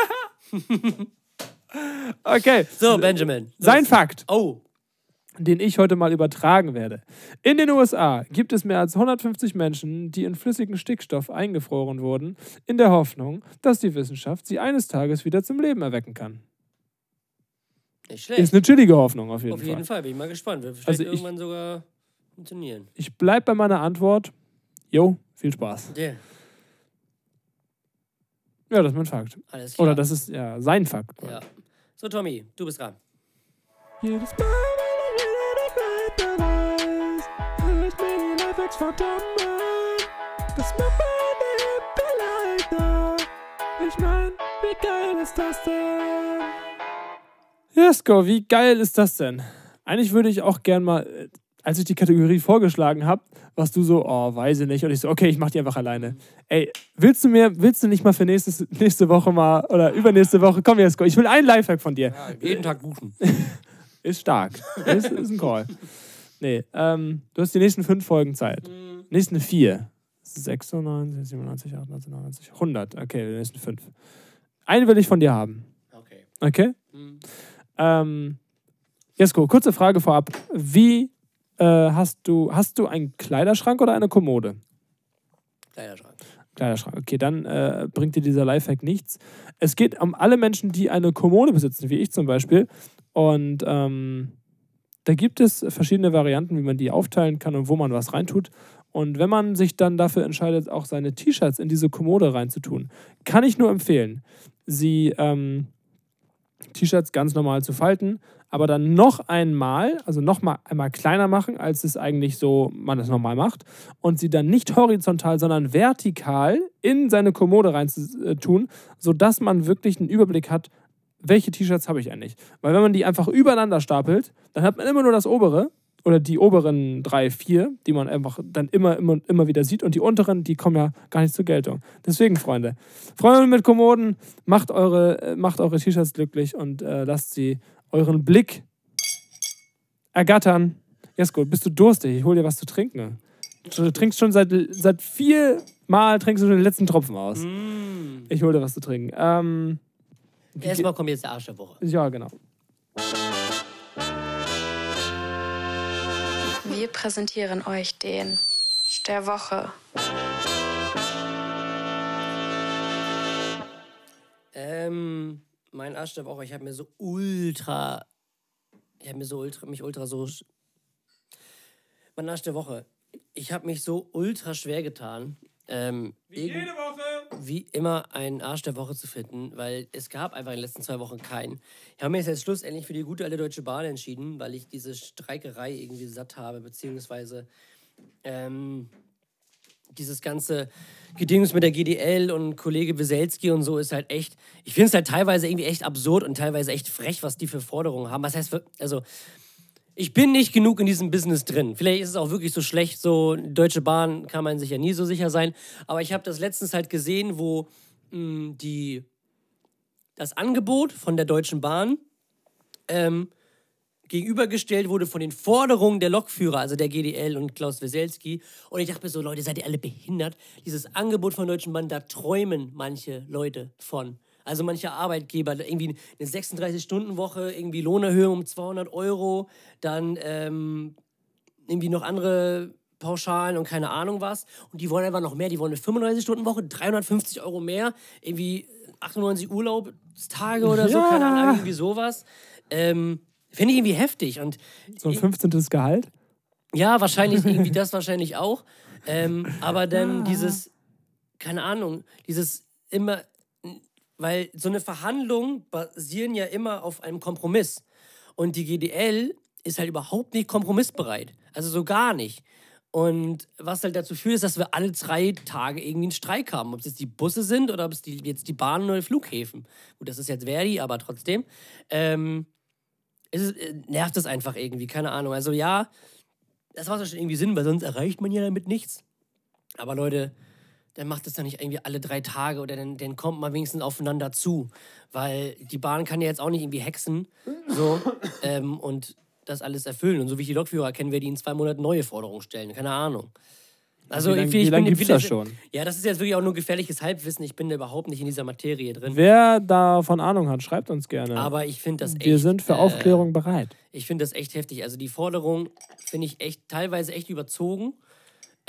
Okay. So, Benjamin. Sein Fakt, Oh. den ich heute mal übertragen werde. In den USA gibt es mehr als 150 Menschen, die in flüssigen Stickstoff eingefroren wurden, in der Hoffnung, dass die Wissenschaft sie eines Tages wieder zum Leben erwecken kann. Nicht schlecht. Ist eine chillige Hoffnung auf jeden Auf Fall. jeden Fall, bin ich mal gespannt. Wird vielleicht Also ich- irgendwann sogar funktionieren. Ich bleib bei meiner Antwort. Jo, viel Spaß. Ja, Ja, das ist mein Fakt. alles klar. Oder das ist ja sein Fakt. Ja. So, Tommy, du bist dran. Jedes Mal, wenn ich dabei ist, hör ich mir die Lifehacks von Tom an. Das macht meine Hippe leichter. Ich mein, wie geil ist das denn? Jesko, wie geil ist das denn? Eigentlich würde ich auch gern mal, als ich die Kategorie vorgeschlagen habe, warst du so, oh, weiß ich nicht. Und ich so, okay, ich mach die einfach alleine. Ey, willst du nicht mal für nächste Woche mal oder übernächste Woche, komm Jesko, ich will einen Lifehack von dir. Ja, jeden Tag buchen. Ist stark. Ist ein Call. Nee, du hast die nächsten 5 Folgen Zeit. Nächsten 4. 96, 97, 98, 99, 100. Okay, die nächsten 5. Eine will ich von dir haben. Okay. Okay? Jesko, kurze Frage vorab. Wie hast du einen Kleiderschrank oder eine Kommode? Kleiderschrank. Kleiderschrank. Okay, dann bringt dir dieser Lifehack nichts. Es geht um alle Menschen, die eine Kommode besitzen, wie ich zum Beispiel. Und da gibt es verschiedene Varianten, wie man die aufteilen kann und wo man was reintut. Und wenn man sich dann dafür entscheidet, auch seine T-Shirts in diese Kommode reinzutun, kann ich nur empfehlen, sie T-Shirts ganz normal zu falten, aber dann noch einmal kleiner machen, als es eigentlich so man es normal macht, und sie dann nicht horizontal, sondern vertikal in seine Kommode reintun, sodass man wirklich einen Überblick hat, welche T-Shirts habe ich eigentlich. Weil wenn man die einfach übereinander stapelt, dann hat man immer nur das obere oder die oberen 3, 4, die man einfach dann immer wieder sieht, und die unteren, die kommen ja gar nicht zur Geltung. Deswegen, Freunde mit Kommoden, macht eure T-Shirts glücklich und lasst sie euren Blick ergattern. Jesko, bist du durstig? Ich hol dir was zu trinken. Du trinkst schon seit 4 Mal trinkst du schon den letzten Tropfen aus. Ich hol dir was zu trinken. Erstmal kommt jetzt der Arsch der Woche. Ja, genau. Wir präsentieren euch den der Woche. Mein Arsch der Woche, ich mich mein Arsch der Woche. Ich habe mich so ultra schwer getan, wie jede Woche, wie immer einen Arsch der Woche zu finden, weil es gab einfach in den letzten 2 Wochen keinen. Ich habe mich jetzt schlussendlich für die gute alte Deutsche Bahn entschieden, weil ich diese Streikerei irgendwie satt habe, beziehungsweise dieses ganze Gedöns mit der GDL und Kollege Wieselski und so ist halt echt, ich finde es halt teilweise irgendwie echt absurd und teilweise echt frech, was die für Forderungen haben. Was heißt, ich bin nicht genug in diesem Business drin. Vielleicht ist es auch wirklich so schlecht, so Deutsche Bahn kann man sich ja nie so sicher sein. Aber ich habe das letztens halt gesehen, wo das Angebot von der Deutschen Bahn gegenübergestellt wurde von den Forderungen der Lokführer, also der GDL und Klaus Wieselski. Und ich dachte mir so, Leute, seid ihr alle behindert? Dieses Angebot von der Deutschen Bahn, da träumen manche Leute von. Also manche Arbeitgeber, irgendwie eine 36-Stunden-Woche, irgendwie Lohnerhöhung um 200 €, dann irgendwie noch andere Pauschalen und keine Ahnung was. Und die wollen einfach noch mehr, die wollen eine 35-Stunden-Woche, 350 € mehr, irgendwie 98 Urlaubstage oder so, keine Ahnung, irgendwie sowas. Finde ich irgendwie heftig. Und so ein 15. Gehalt? ja, wahrscheinlich irgendwie das wahrscheinlich auch. Aber dann dieses, keine Ahnung, dieses immer, weil so eine Verhandlung basieren ja immer auf einem Kompromiss. Und die GDL ist halt überhaupt nicht kompromissbereit. Also so gar nicht. Und was halt dazu führt, ist, dass wir alle 3 Tage irgendwie einen Streik haben. Ob es jetzt die Busse sind oder ob es jetzt die Bahnen oder die Flughäfen. Gut, das ist jetzt Verdi, aber trotzdem. Nervt es einfach irgendwie, keine Ahnung. Also ja, das macht schon irgendwie Sinn, weil sonst erreicht man ja damit nichts. Aber Leute, dann macht es dann nicht irgendwie alle 3 Tage oder dann kommt man wenigstens aufeinander zu. Weil die Bahn kann ja jetzt auch nicht irgendwie hexen so, und das alles erfüllen. Und so wie ich die Lokführer kenne, werden die in 2 Monaten neue Forderungen stellen. Keine Ahnung. Also, wie lange gibt es das schon? Ja, das ist jetzt wirklich auch nur gefährliches Halbwissen. Ich bin da überhaupt nicht in dieser Materie drin. Wer davon Ahnung hat, schreibt uns gerne. Aber ich finde das echt... Wir sind für Aufklärung bereit. Ich finde das echt heftig. Also die Forderung finde ich echt teilweise echt überzogen.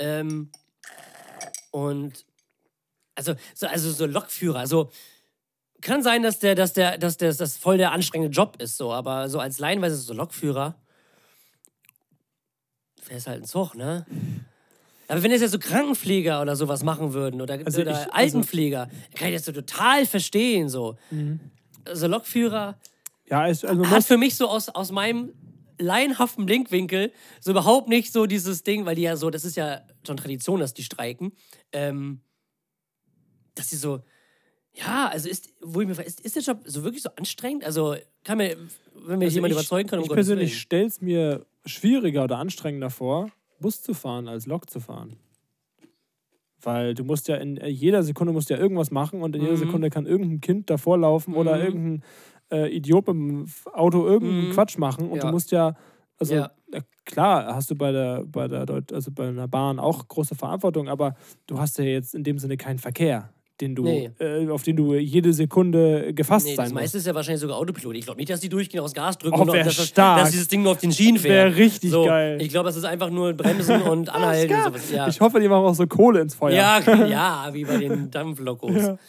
Und also so Lokführer, also kann sein, dass das voll der anstrengende Job ist, so, aber so als laienweise so Lokführer wäre es halt ein Zug, ne? Aber wenn jetzt ja so Krankenpfleger oder sowas machen würden oder Altenpfleger, kann ich das so total verstehen, so. Also Lokführer hat für mich so aus meinem laienhaften Blickwinkel so überhaupt nicht so dieses Ding, weil die ja so, das ist ja schon Tradition, dass die streiken, dass die so, ja, also ist der Job so wirklich so anstrengend? Also kann mir, wenn mir jemand überzeugen kann, ich persönlich stelle es mir schwieriger oder anstrengender vor, Bus zu fahren, als Lok zu fahren. Weil du musst ja in jeder Sekunde irgendwas machen und in jeder Sekunde kann irgendein Kind davor laufen oder irgendein Idiot im Auto irgendeinen Quatsch machen und du musst ja, also klar hast du bei einer Bahn auch große Verantwortung, aber du hast ja jetzt in dem Sinne keinen Verkehr, auf den du jede Sekunde gefasst sein musst. Das meiste ist ja wahrscheinlich sogar Autopilot. Ich glaube nicht, dass die durchgehen aufs Gas drücken und dass dieses Ding nur auf den Schienen fährt. Wäre richtig geil. Ich glaube, das ist einfach nur Bremsen und Anhalten und sowas. Ja. Ich hoffe, die machen auch so Kohle ins Feuer. Ja, wie bei den Dampflokos. Ja.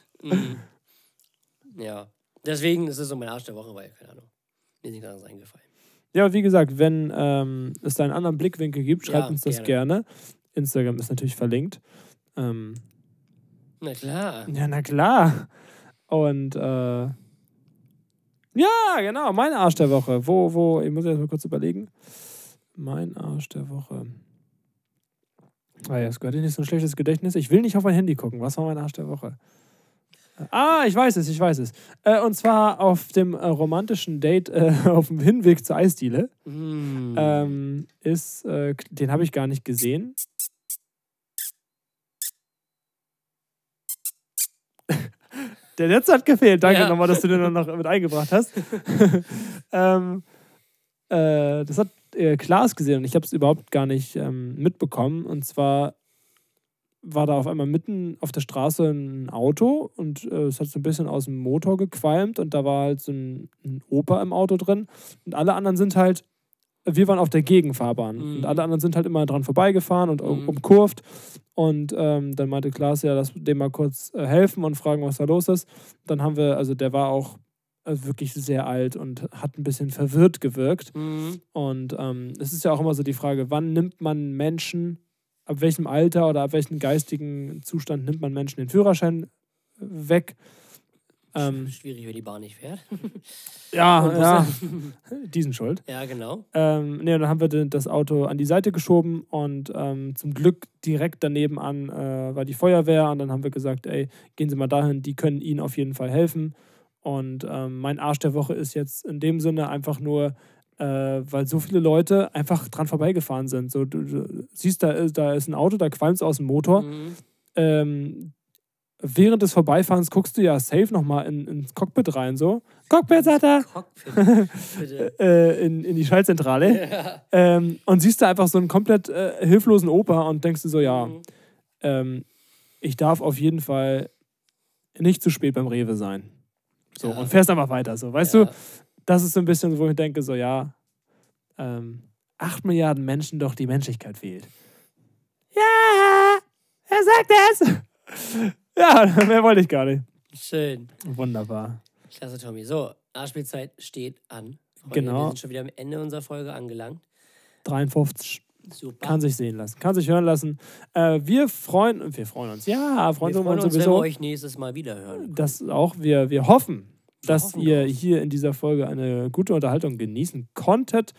Ja. Deswegen ist es so mein Arsch der Woche, weil, keine Ahnung, mir ist nichts anderes eingefallen. Ja, und wie gesagt, wenn es da einen anderen Blickwinkel gibt, schreibt uns das gerne. Instagram ist natürlich verlinkt. Na klar. Ja, na klar. Und ja, genau, mein Arsch der Woche. Ich muss jetzt mal kurz überlegen. Mein Arsch der Woche. Jetzt gehört nicht so ein schlechtes Gedächtnis. Ich will nicht auf mein Handy gucken. Was war mein Arsch der Woche? Ich weiß es. Und zwar auf dem romantischen Date auf dem Hinweg zur Eisdiele. Den habe ich gar nicht gesehen. Der Netz hat gefehlt. Danke nochmal, dass du den noch mit eingebracht hast. Das hat Klaas gesehen und ich habe es überhaupt gar nicht mitbekommen. Und zwar war da auf einmal mitten auf der Straße ein Auto und es hat so ein bisschen aus dem Motor gequalmt und da war halt so ein Opa im Auto drin und alle anderen sind halt, wir waren auf der Gegenfahrbahn und alle anderen sind halt immer dran vorbeigefahren und umkurvt und dann meinte Klaas ja, dass wir dem mal kurz helfen und fragen, was da los ist. Dann haben wir, also der war auch wirklich sehr alt und hat ein bisschen verwirrt gewirkt und es ist ja auch immer so die Frage, wann nimmt man Menschen, ab welchem Alter oder ab welchem geistigen Zustand nimmt man Menschen den Führerschein weg? Schwierig, wenn die Bahn nicht fährt. Die sind schuld. Ja, genau. Und dann haben wir das Auto an die Seite geschoben und zum Glück direkt daneben an war die Feuerwehr und dann haben wir gesagt, ey, gehen Sie mal dahin, die können Ihnen auf jeden Fall helfen. Und mein Arsch der Woche ist jetzt in dem Sinne einfach nur, weil so viele Leute einfach dran vorbeigefahren sind. So, du siehst, da ist ein Auto, da qualmt es aus dem Motor. Während des Vorbeifahrens guckst du ja safe nochmal ins Cockpit rein. So. Cockpit, sagt er! Cockpit, bitte. In die Schaltzentrale. Ja. Und siehst da einfach so einen komplett hilflosen Opa und denkst du so, ich darf auf jeden Fall nicht zu spät beim Rewe sein. So, und fährst einfach weiter. So, weißt du? Das ist so ein bisschen, wo ich denke, so 8 Milliarden Menschen, doch die Menschlichkeit fehlt. Ja, er sagt es. Ja, mehr wollte ich gar nicht. Schön. Wunderbar. Klasse, Tommy. So, Nachspielzeit steht an. Freunde, Genau. Wir sind schon wieder am Ende unserer Folge angelangt. 53. Super. Kann sich sehen lassen, kann sich hören lassen. Wir freuen uns. Ja, freuen uns wenn sowieso. wir euch nächstes Mal wieder hören. Das auch. Wir hoffen, dass ihr hier in dieser Folge eine gute Unterhaltung genießen konntet.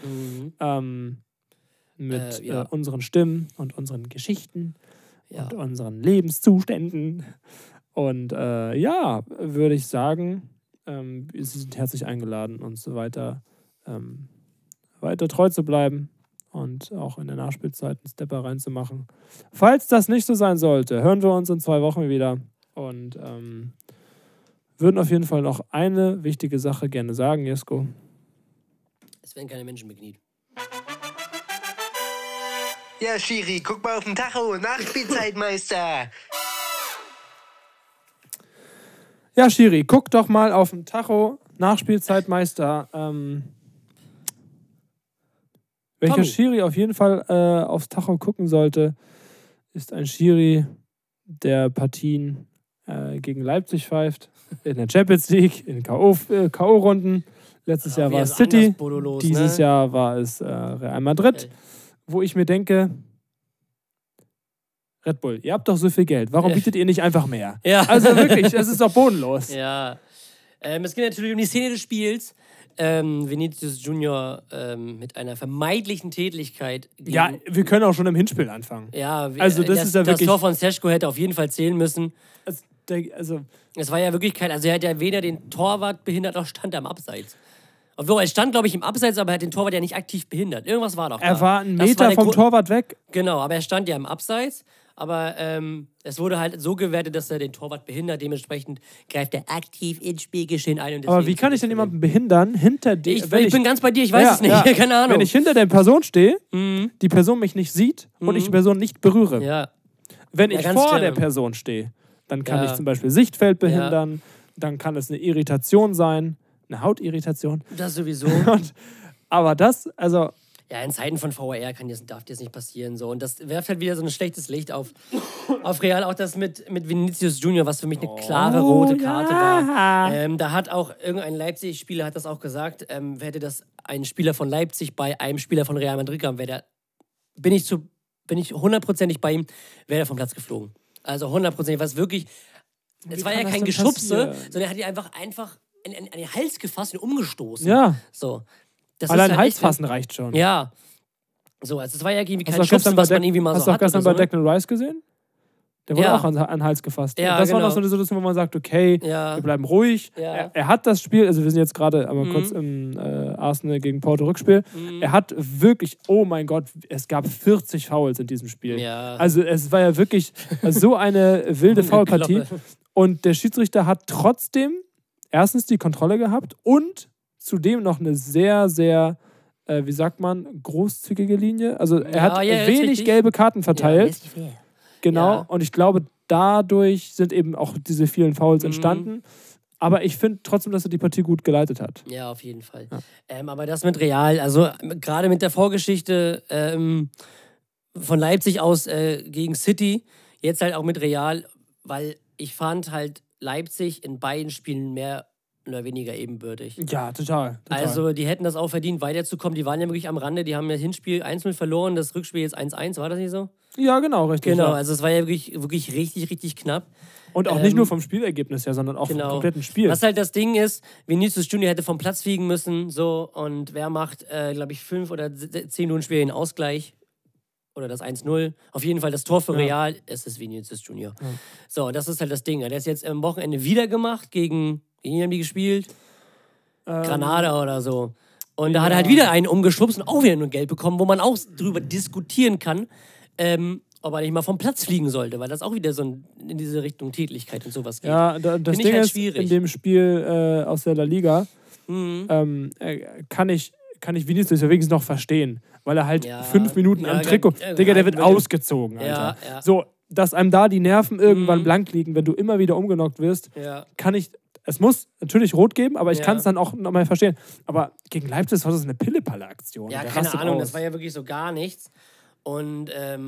Mit unseren Stimmen und unseren Geschichten und unseren Lebenszuständen. Und würde ich sagen, Sie sind herzlich eingeladen, uns weiter treu zu bleiben und auch in der Nachspielzeit einen Stepper reinzumachen. Falls das nicht so sein sollte, hören wir uns in 2 Wochen wieder und würden auf jeden Fall noch eine wichtige Sache gerne sagen, Jesko. Es werden keine Menschen bekniet. Ja, Schiri, guck mal auf den Tacho, Nachspielzeitmeister. Ja, Schiri, guck doch mal auf den Tacho, Nachspielzeitmeister. Welcher Tommy. Schiri auf jeden Fall aufs Tacho gucken sollte, ist ein Schiri, der Partien gegen Leipzig pfeift, in der Champions League, in K.O.-Runden. Letztes Jahr war es City, dieses Jahr war es Real Madrid, wo ich mir denke, Red Bull, ihr habt doch so viel Geld, warum bietet ihr nicht einfach mehr? Ja. Also wirklich, es ist doch bodenlos. Ja. Es geht natürlich um die Szene des Spiels. Vinicius Junior mit einer vermeidlichen Tätlichkeit. Ja, wir können auch schon im Hinspiel anfangen. Ja, also das Tor von Seško hätte auf jeden Fall zählen müssen. Es war ja wirklich also er hat ja weder den Torwart behindert, noch stand er im Abseits. Obwohl, er stand, glaube ich, im Abseits, aber er hat den Torwart ja nicht aktiv behindert. Irgendwas war doch da. Er war einen Meter vom Torwart weg. Genau, aber er stand ja im Abseits. Aber es wurde halt so gewertet, dass er den Torwart behindert. Dementsprechend greift er aktiv ins Spielgeschehen ein. Und aber wie kann ich denn jemanden behindern hinter dir? Ich bin ganz bei dir, ich weiß es nicht. Ja. Keine Ahnung. Wenn ich hinter der Person stehe, die Person mich nicht sieht und ich die Person nicht berühre. Ja. Wenn ich vor der Person stehe, dann kann ich zum Beispiel Sichtfeld behindern. Dann kann es eine Irritation sein. Eine Hautirritation. Das sowieso. Aber das, also... Ja, in Zeiten von VAR darf das nicht passieren. So. Und das werft halt wieder so ein schlechtes Licht auf Real. Auch das mit Vinicius Junior, was für mich eine klare rote Karte war. Da hat auch irgendein Leipzig-Spieler hat das auch gesagt, hätte das ein Spieler von Leipzig bei einem Spieler von Real Madrid gehabt, bin ich hundertprozentig bei ihm, wäre er vom Platz geflogen. Also hundertprozentig, was wirklich... Es war ja kein Geschubse, sondern er hat ihn einfach an den Hals gefasst und umgestoßen. Ja. So. Allein halt Hals fassen reicht schon. Ja. So, also es war ja irgendwie kein Schubsen, was man irgendwie mal so hat. Hast du auch gestern bei Declan Rice gesehen? Der wurde auch an den Hals gefasst. Ja, das war noch so eine Situation, wo man sagt, okay, wir bleiben ruhig. Ja. Er hat das Spiel, also wir sind jetzt gerade einmal kurz im Arsenal gegen Porto Rückspiel. Er hat wirklich, oh mein Gott, es gab 40 Fouls in diesem Spiel. Ja. Also es war ja wirklich so eine wilde Foulpartie. Und der Schiedsrichter hat trotzdem erstens die Kontrolle gehabt und zudem noch eine sehr, sehr, wie sagt man, großzügige Linie. Also er hat wenig gelbe Karten verteilt. Ja, genau. Ja. Und ich glaube, dadurch sind eben auch diese vielen Fouls entstanden. Aber ich finde trotzdem, dass er die Partie gut geleitet hat. Ja, auf jeden Fall. Ja. Aber das mit Real, also gerade mit der Vorgeschichte von Leipzig aus gegen City, jetzt halt auch mit Real, weil ich fand halt Leipzig in beiden Spielen mehr oder weniger ebenbürtig. Ja, total. Also die hätten das auch verdient, weiterzukommen. Die waren ja wirklich am Rande. Die haben das Hinspiel 1-0 verloren, das Rückspiel jetzt 1-1. War das nicht so? Ja, genau, richtig. Genau, ja. also es war ja wirklich richtig, richtig knapp. Und auch nicht nur vom Spielergebnis her, sondern auch vom kompletten Spiel. Was halt das Ding ist, Vinicius Junior hätte vom Platz fliegen müssen. So, und wer macht, glaube ich, 5 oder 10 Minuten später den Ausgleich? Oder das 1-0. Auf jeden Fall das Tor für Real, es ist Vinicius Junior. Ja. So, das ist halt das Ding. Der ist jetzt am Wochenende wieder gemacht gegen wen haben die gespielt? Granada oder so. Und da hat er halt wieder einen umgeschubst und auch wieder nur Geld bekommen, wo man auch drüber diskutieren kann, ob er nicht mal vom Platz fliegen sollte, weil das auch wieder so in diese Richtung Tätlichkeit und sowas geht. Ja, das Ding ist, in dem Spiel aus der La Liga kann ich Vinicius ja wenigstens noch verstehen, weil er halt 5 Minuten am Trikot, Digga, der wird ausgezogen, Alter. Ja. So, dass einem da die Nerven irgendwann blank liegen, wenn du immer wieder umgenockt wirst, kann ich, es muss natürlich rot geben, aber ich kann es dann auch nochmal verstehen. Aber gegen Leipzig war das eine Pille-Palle-Aktion. Ja, keine Ahnung, das war ja wirklich so gar nichts. Und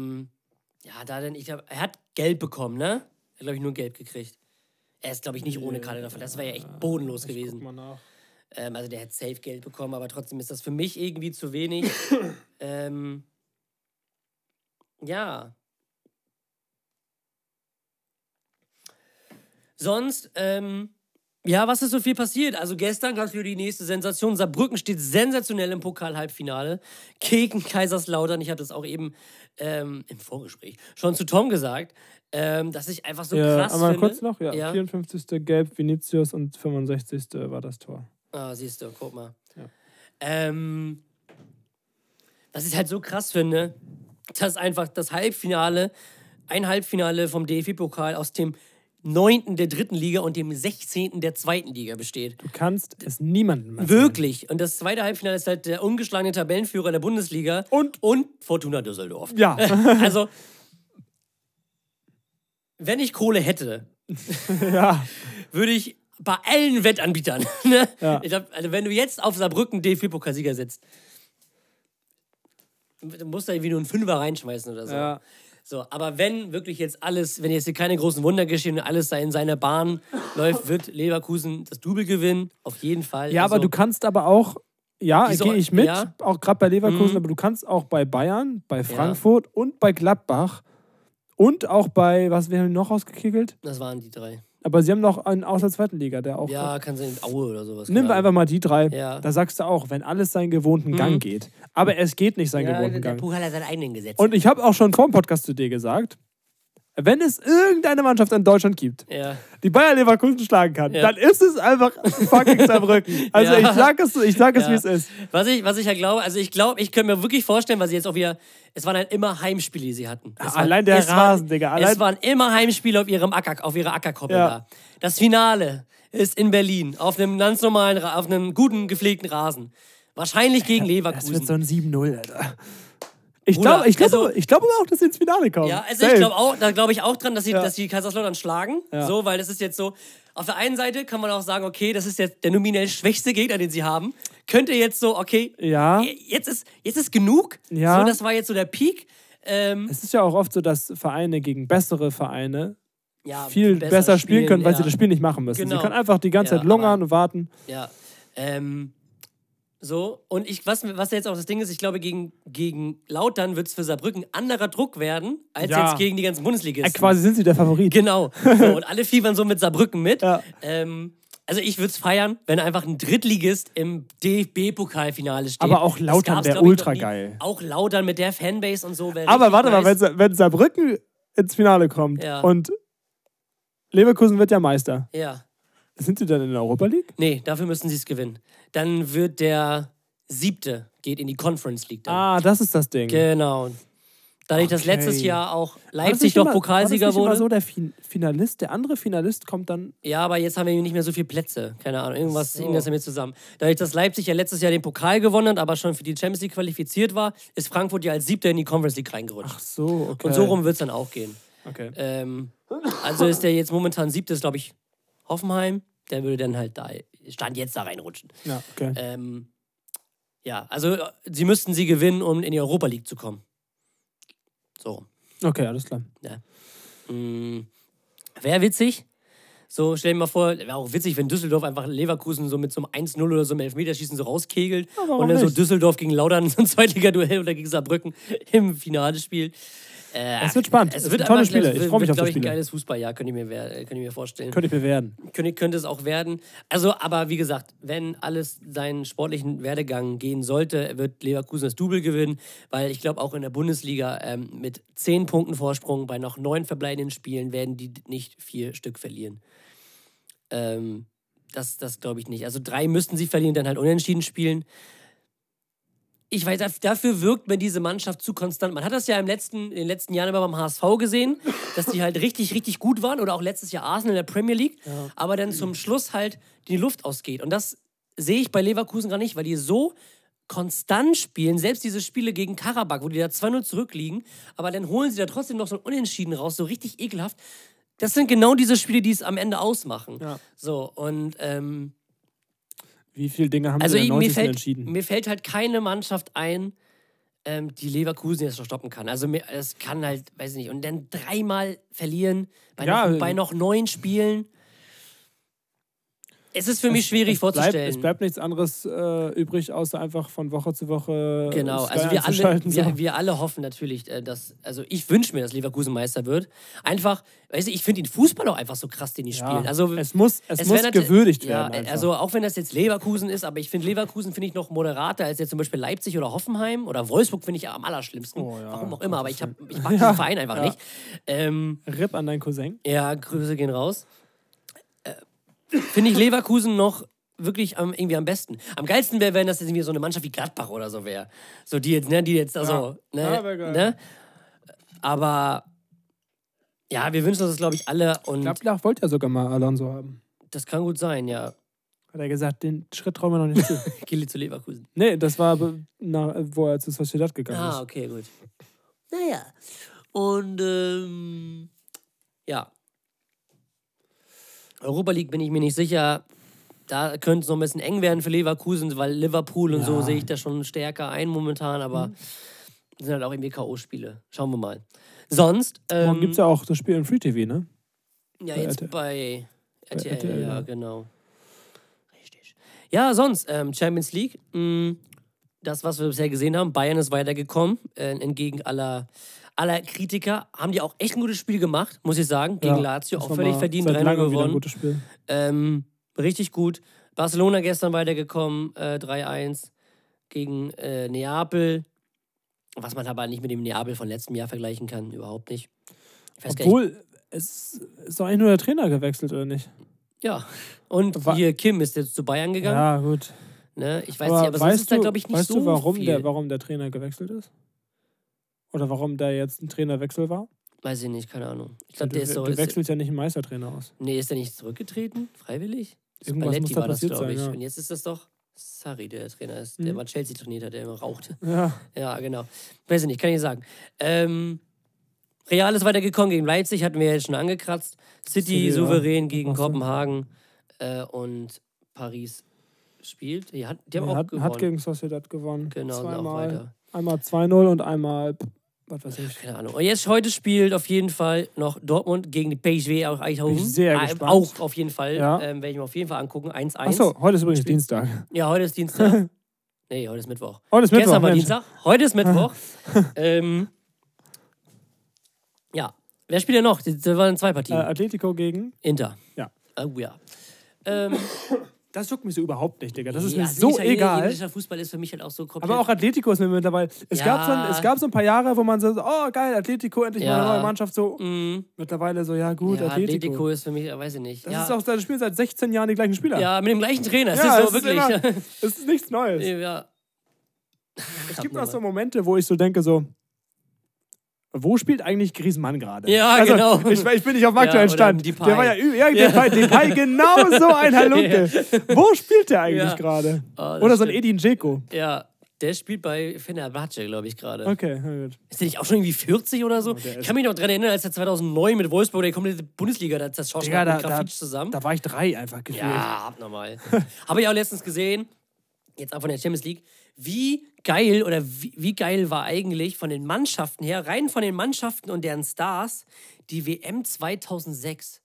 ich glaube, er hat Gelb bekommen, ne? Er hat, glaube ich, nur Gelb gekriegt. Er ist, glaube ich, nicht ohne Karte davon. Das wäre ja echt bodenlos gewesen. Guck mal nach. Also der hat safe Geld bekommen, aber trotzdem ist das für mich irgendwie zu wenig. Ja. Sonst, was ist so viel passiert? Also gestern gab es wieder die nächste Sensation. Saarbrücken steht sensationell im Pokal-Halbfinale gegen Kaiserslautern. Ich habe das auch eben im Vorgespräch schon zu Tom gesagt, dass ich einfach so krass finde. Aber kurz noch, 54. Gelb, Vinicius und 65. war das Tor. Ah, siehst du, guck mal. Ja. Was ich halt so krass finde, dass einfach das Halbfinale, ein Halbfinale vom DFB-Pokal aus dem 9. der 3. Liga und dem 16. der 2. Liga besteht. Du kannst es niemandem erzählen. Wirklich. Und das zweite Halbfinale ist halt der ungeschlagene Tabellenführer der Bundesliga und Fortuna Düsseldorf. Ja. Also, wenn ich Kohle hätte, würde ich bei allen Wettanbietern, ne? Ja. Ich glaub, also wenn du jetzt auf Saarbrücken DFB-Pokalsieger sitzt, du musst da irgendwie nur einen Fünfer reinschmeißen oder so. Ja. So, aber wenn wirklich jetzt alles, wenn jetzt hier keine großen Wunder geschehen und alles in seiner Bahn läuft, wird Leverkusen das Double gewinnen. Auf jeden Fall. Ja, aber du kannst aber auch, gehe ich mit, ja. auch gerade bei Leverkusen, aber du kannst auch bei Bayern, bei Frankfurt und bei Gladbach und auch bei, was wir haben noch rausgekickelt? Das waren die 3. Aber sie haben noch einen aus der zweiten Liga, der auch. Ja, kann sein, Aue oder sowas. Nehmen wir einfach mal die 3. Ja. Da sagst du auch, wenn alles seinen gewohnten Gang geht. Aber es geht nicht seinen gewohnten der Gang. Pokal hat seinen eigenen Gesetz. Und ich habe auch schon vor dem Podcast zu dir gesagt, wenn es irgendeine Mannschaft in Deutschland gibt, die Bayer Leverkusen schlagen kann, dann ist es einfach fucking Saarbrücken. Also ich sag es, wie es ist. Was ich halt glaube, also ich könnte mir wirklich vorstellen, weil sie jetzt auch wieder, es waren halt immer Heimspiele, die sie hatten. Allein der Rasen, Digga. Es waren immer Heimspiele auf ihrer Ackerkoppel da. Das Finale ist in Berlin, auf einem ganz normalen, auf einem guten, gepflegten Rasen. Wahrscheinlich gegen Leverkusen. Das wird so ein 7-0, Alter. Ich glaube aber auch, dass sie ins Finale kommen. Ja, also da glaube ich auch dran, dass die Kaiserslautern schlagen. Ja. So, weil das ist jetzt so. Auf der einen Seite kann man auch sagen, okay, das ist jetzt der nominell schwächste Gegner, den sie haben. Könnte jetzt so, okay, jetzt ist genug. Ja. So, das war jetzt so der Peak. Es ist ja auch oft so, dass Vereine gegen bessere Vereine viel besser spielen können, weil sie das Spiel nicht machen müssen. Genau. Sie können einfach die ganze Zeit lungern und warten. Ja. So, und was jetzt auch das Ding ist, ich glaube, gegen Lautern wird es für Saarbrücken anderer Druck werden, als jetzt gegen die ganzen Bundesligisten. Quasi sind sie der Favorit. Genau. So, und alle fiebern so mit Saarbrücken mit. Ja. Also ich würde es feiern, wenn einfach ein Drittligist im DFB-Pokalfinale steht. Aber auch Lautern wäre ultra geil. Auch Lautern mit der Fanbase und so wäre Aber warte nice. mal, wenn Saarbrücken ins Finale kommt und Leverkusen wird ja Meister. Ja. Sind sie dann in der Europa League? Nee, dafür müssen sie es gewinnen. Dann wird der 7. geht in die Conference League. Dann. Ah, das ist das Ding. Genau. Dadurch, dass letztes Jahr auch Leipzig doch Pokalsieger wurde. War das nicht immer so der Finalist, der andere Finalist kommt dann... Ja, aber jetzt haben wir nicht mehr so viele Plätze. Keine Ahnung, irgendwas hing das ja mit zusammen. Dadurch, dass Leipzig ja letztes Jahr den Pokal gewonnen hat, aber schon für die Champions League qualifiziert war, ist Frankfurt ja als 7. in die Conference League reingerutscht. Ach so, okay. Und so rum wird es dann auch gehen. Okay. Also ist der jetzt momentan 7. ist, glaube ich, Hoffenheim. Der würde dann halt Stand jetzt da reinrutschen. Ja, okay. Ja, also sie müssten sie gewinnen, um in die Europa League zu kommen. So. Okay, alles klar. Ja. Wäre witzig. So, stell dir mal vor, wäre auch witzig, wenn Düsseldorf einfach Leverkusen so mit so einem 1-0 oder so einem Elfmeterschießen so rauskegelt. Ja, und dann nicht? so Düsseldorf gegen Lautern so ein Zweitliga-Duell oder gegen Saarbrücken im Finale spielt. Es wird spannend. Es wird tolle einfach, Spiele. Ich freue mich auf die glaube ich, Spiele. ein geiles Fußballjahr, könnte ich mir vorstellen. Könnte ich bewerten. Könnte es auch werden. Also, aber wie gesagt, wenn alles seinen sportlichen Werdegang gehen sollte, wird Leverkusen das Double gewinnen, weil ich glaube, auch in der Bundesliga mit 10 Punkten Vorsprung bei noch 9 verbleibenden Spielen werden die nicht 4 Stück verlieren. Das glaube ich nicht. Also 3 müssten sie verlieren, dann halt unentschieden spielen. Ich weiß, dafür wirkt mir diese Mannschaft zu konstant. Man hat das ja in den letzten Jahren immer beim HSV gesehen, dass die halt richtig, richtig gut waren. Oder auch letztes Jahr Arsenal in der Premier League. Ja. Aber dann zum Schluss halt die Luft ausgeht. Und das sehe ich bei Leverkusen gar nicht, weil die so konstant spielen. Selbst diese Spiele gegen Karabakh, wo die da 2-0 zurückliegen. Aber dann holen sie da trotzdem noch so ein Unentschieden raus. So richtig ekelhaft. Das sind genau diese Spiele, die es am Ende ausmachen. Ja. So, und wie viele Dinge haben sie in der 90. entschieden? Mir fällt halt keine Mannschaft ein, die Leverkusen jetzt noch stoppen kann. Also es kann halt, weiß ich nicht, und dann 3-mal verlieren bei noch 9 Spielen. Es ist für mich schwierig vorzustellen. Es bleibt nichts anderes übrig, außer einfach von Woche zu Woche genau, also wir alle hoffen natürlich, also ich wünsche mir, dass Leverkusen Meister wird. Einfach, weißt du, ich finde den Fußball auch einfach so krass, den die spielen. Also, es muss gewürdigt werden. Ja, also auch wenn das jetzt Leverkusen ist, aber ich finde Leverkusen finde ich noch moderater als jetzt zum Beispiel Leipzig oder Hoffenheim oder Wolfsburg finde ich am allerschlimmsten. Oh, ja. Warum auch immer, aber ich mag diesen Verein einfach nicht. RIP an deinen Cousin. Ja, Grüße gehen raus. Finde ich Leverkusen noch wirklich irgendwie am besten. Am geilsten wäre, wenn das jetzt irgendwie so eine Mannschaft wie Gladbach oder so wäre. So die jetzt also, ne? Aber ja, wir wünschen uns das, glaube ich, alle. Und Gladbach wollte ja sogar mal Alonso haben. Das kann gut sein, ja. Hat er gesagt, den Schritt trauen wir noch nicht zu. Kili zu Leverkusen. Nee, das war, wo er zu Sociedad gegangen ist. Ah, okay, gut. Naja. Und, ja. Europa League bin ich mir nicht sicher. Da könnte es noch ein bisschen eng werden für Leverkusen, weil Liverpool und so sehe ich da schon stärker ein momentan, aber das sind halt auch irgendwie K.O.-Spiele. Schauen wir mal. Sonst. Morgen gibt es ja auch das Spiel im Free TV, ne? Ja, bei jetzt RTL. bei RTL, RTL, ja, ja. genau. Richtig. Ja, sonst, Champions League. Das, was wir bisher gesehen haben, Bayern ist weitergekommen, entgegen aller Kritiker. Haben die auch echt ein gutes Spiel gemacht, muss ich sagen, gegen Lazio. das Auch war völlig mal verdient, seit 3-0 langem wieder ein gewonnen. gutes Spiel. Richtig gut. Barcelona gestern weitergekommen, 3-1 gegen Neapel. Was man aber nicht mit dem Neapel von letztem Jahr vergleichen kann, überhaupt nicht. Ich weiß gar nicht. Obwohl, es ist doch eigentlich nur der Trainer gewechselt, oder nicht? Ja, und hier Kim ist jetzt zu Bayern gegangen. Ja, gut. Ne? Ich weiß nicht, aber sonst ist da, glaube ich, nicht weißt so du, warum viel. warum der Trainer gewechselt ist? Oder warum da jetzt ein Trainerwechsel war? Weiß ich nicht, keine Ahnung. Ich glaube, der ist so... Du wechselst ja nicht einen Meistertrainer aus. Nee, ist der nicht zurückgetreten? Freiwillig? Irgendwas Spalletti muss da war das, passiert glaube ich. sein, ja. Und jetzt ist das doch Sarri, der Trainer ist, der mal Chelsea trainiert hat, der immer rauchte. Ja. Ja, genau. Weiß ich nicht, kann ich sagen. Real ist weitergekommen gegen Leipzig, hatten wir jetzt schon angekratzt. City souverän gegen Kopenhagen und Paris spielt. Die haben auch gewonnen. Hat gegen Sociedad gewonnen. Genau, sind auch Zweimal. weiter. Einmal 2-0 und einmal, was weiß ich. Keine Ahnung. Und jetzt heute spielt auf jeden Fall noch Dortmund gegen die PSV auch Eindhoven. Bin ich sehr gespannt. Auch auf jeden Fall. Ja. Werde ich mir auf jeden Fall angucken. 1-1. Achso, heute ist übrigens Dienstag. Ja, heute ist Dienstag. Nee, heute ist Mittwoch. Heute ist Mittwoch, Gestern war Mensch. Dienstag. Heute ist Mittwoch. Ja. Wer spielt denn noch? Das waren 2 Partien. Atletico gegen Inter. Ja. Oh ja. Das juckt mich so überhaupt nicht, Digga. Das ist ja, mir so egal. Italienischer Fußball ist für mich halt auch so komplett. Aber auch Atletico ist mir mittlerweile. Es gab so ein paar Jahre, wo man so, oh geil, Atletico, endlich mal eine neue Mannschaft. So mittlerweile so, ja gut, ja, Atletico. ist für mich, weiß ich nicht. Das ist auch, das Spiel seit 16 Jahren die gleichen Spieler. Ja, mit dem gleichen Trainer. Es Ja, ist so wirklich. Es ist nichts Neues. Ja. Es gibt noch so Momente, wo ich so denke, so, wo spielt eigentlich Griezmann gerade? Ja, genau. Ich bin nicht auf dem aktuellen oder Stand. Depay. Der war ja Depay, genau so ein Halunke. Wo spielt der eigentlich gerade? Oh, Oder so ein stimmt. Edin Dzeko. Ja, der spielt bei Fenerbahce, glaube ich, gerade. Okay, na gut. Ist der nicht auch schon irgendwie 40 oder so? Ich kann mich noch daran erinnern, als er 2009 mit Wolfsburg die komplette Bundesliga da zerschossen Digga, hat mit Grafitsch zusammen. Da war ich 3 einfach gefühlt. Ja, abnormal. Habe ich auch letztens gesehen, jetzt auch von der Champions League, wie geil oder wie geil war eigentlich von den Mannschaften her, rein von den Mannschaften und deren Stars, die WM 2006.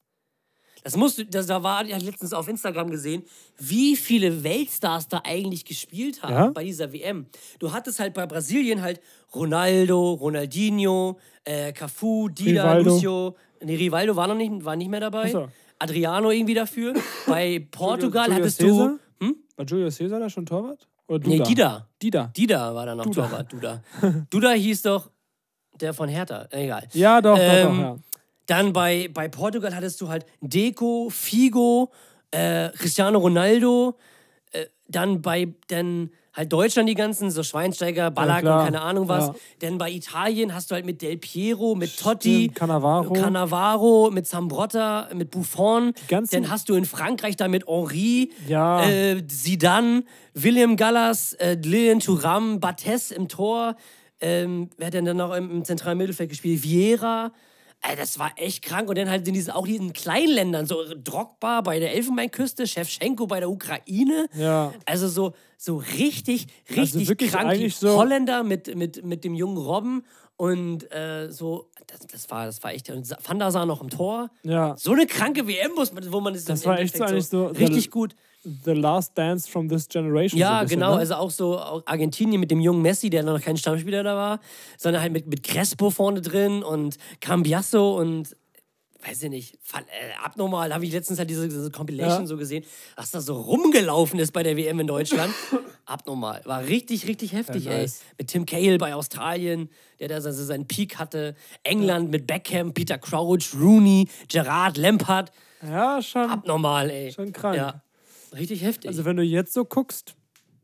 Da war ich letztens auf Instagram gesehen, wie viele Weltstars da eigentlich gespielt haben bei dieser WM. Du hattest halt bei Brasilien halt Ronaldo, Ronaldinho, Cafu, Dida, Rivaldo. Lucio. Nee, Rivaldo war nicht mehr dabei. Ach so. Adriano irgendwie dafür. Bei Portugal Julius hattest Caesar? du... War Julius Caesar da schon Torwart? Oder Nee, Duda? Dida. Dida war da noch Torwart. Duda hieß doch der von Hertha. Egal. Ja, doch, ja. Dann bei Portugal hattest du halt Deco, Figo, Cristiano Ronaldo. Dann halt Deutschland die ganzen, so Schweinsteiger, Ballack klar. und keine Ahnung was. Ja. Dann bei Italien hast du halt mit Del Piero, mit Totti, Cannavaro. mit Zambrotta, mit Buffon. Dann hast du in Frankreich da mit Henry, Ja. Zidane, William Gallas, Lilian Thuram, Barthez im Tor. Wer hat denn dann noch im zentralen Mittelfeld gespielt? Vieira. Das war echt krank. Und dann halt in diesen kleinen Ländern, so Drogba bei der Elfenbeinküste, Shevchenko bei der Ukraine. Ja. Also so richtig wirklich krank. eigentlich Die so- Holländer mit dem jungen Robben. Und so, das war echt. Und Van der Sar noch im Tor. Ja. So eine kranke WM, wo man es Das im war echt so Endeffekt eigentlich so richtig gut. The Last Dance from this generation. so Ja, ein bisschen, genau. Ne? Also auch Argentinien mit dem jungen Messi, der noch kein Stammspieler da war, sondern halt mit Crespo vorne drin und Cambiasso und weiß ich nicht, abnormal. Da habe ich letztens halt diese Compilation so gesehen, was da so rumgelaufen ist bei der WM in Deutschland. Abnormal. War richtig, richtig heftig, Ja, nice. ey. Mit Tim Cahill bei Australien, der da seinen Peak hatte. England mit Beckham, Peter Crouch, Rooney, Gerrard, Lampard. Ja, schon. Abnormal, ey. Schon krank. Ja. Richtig heftig. Also wenn du jetzt so guckst,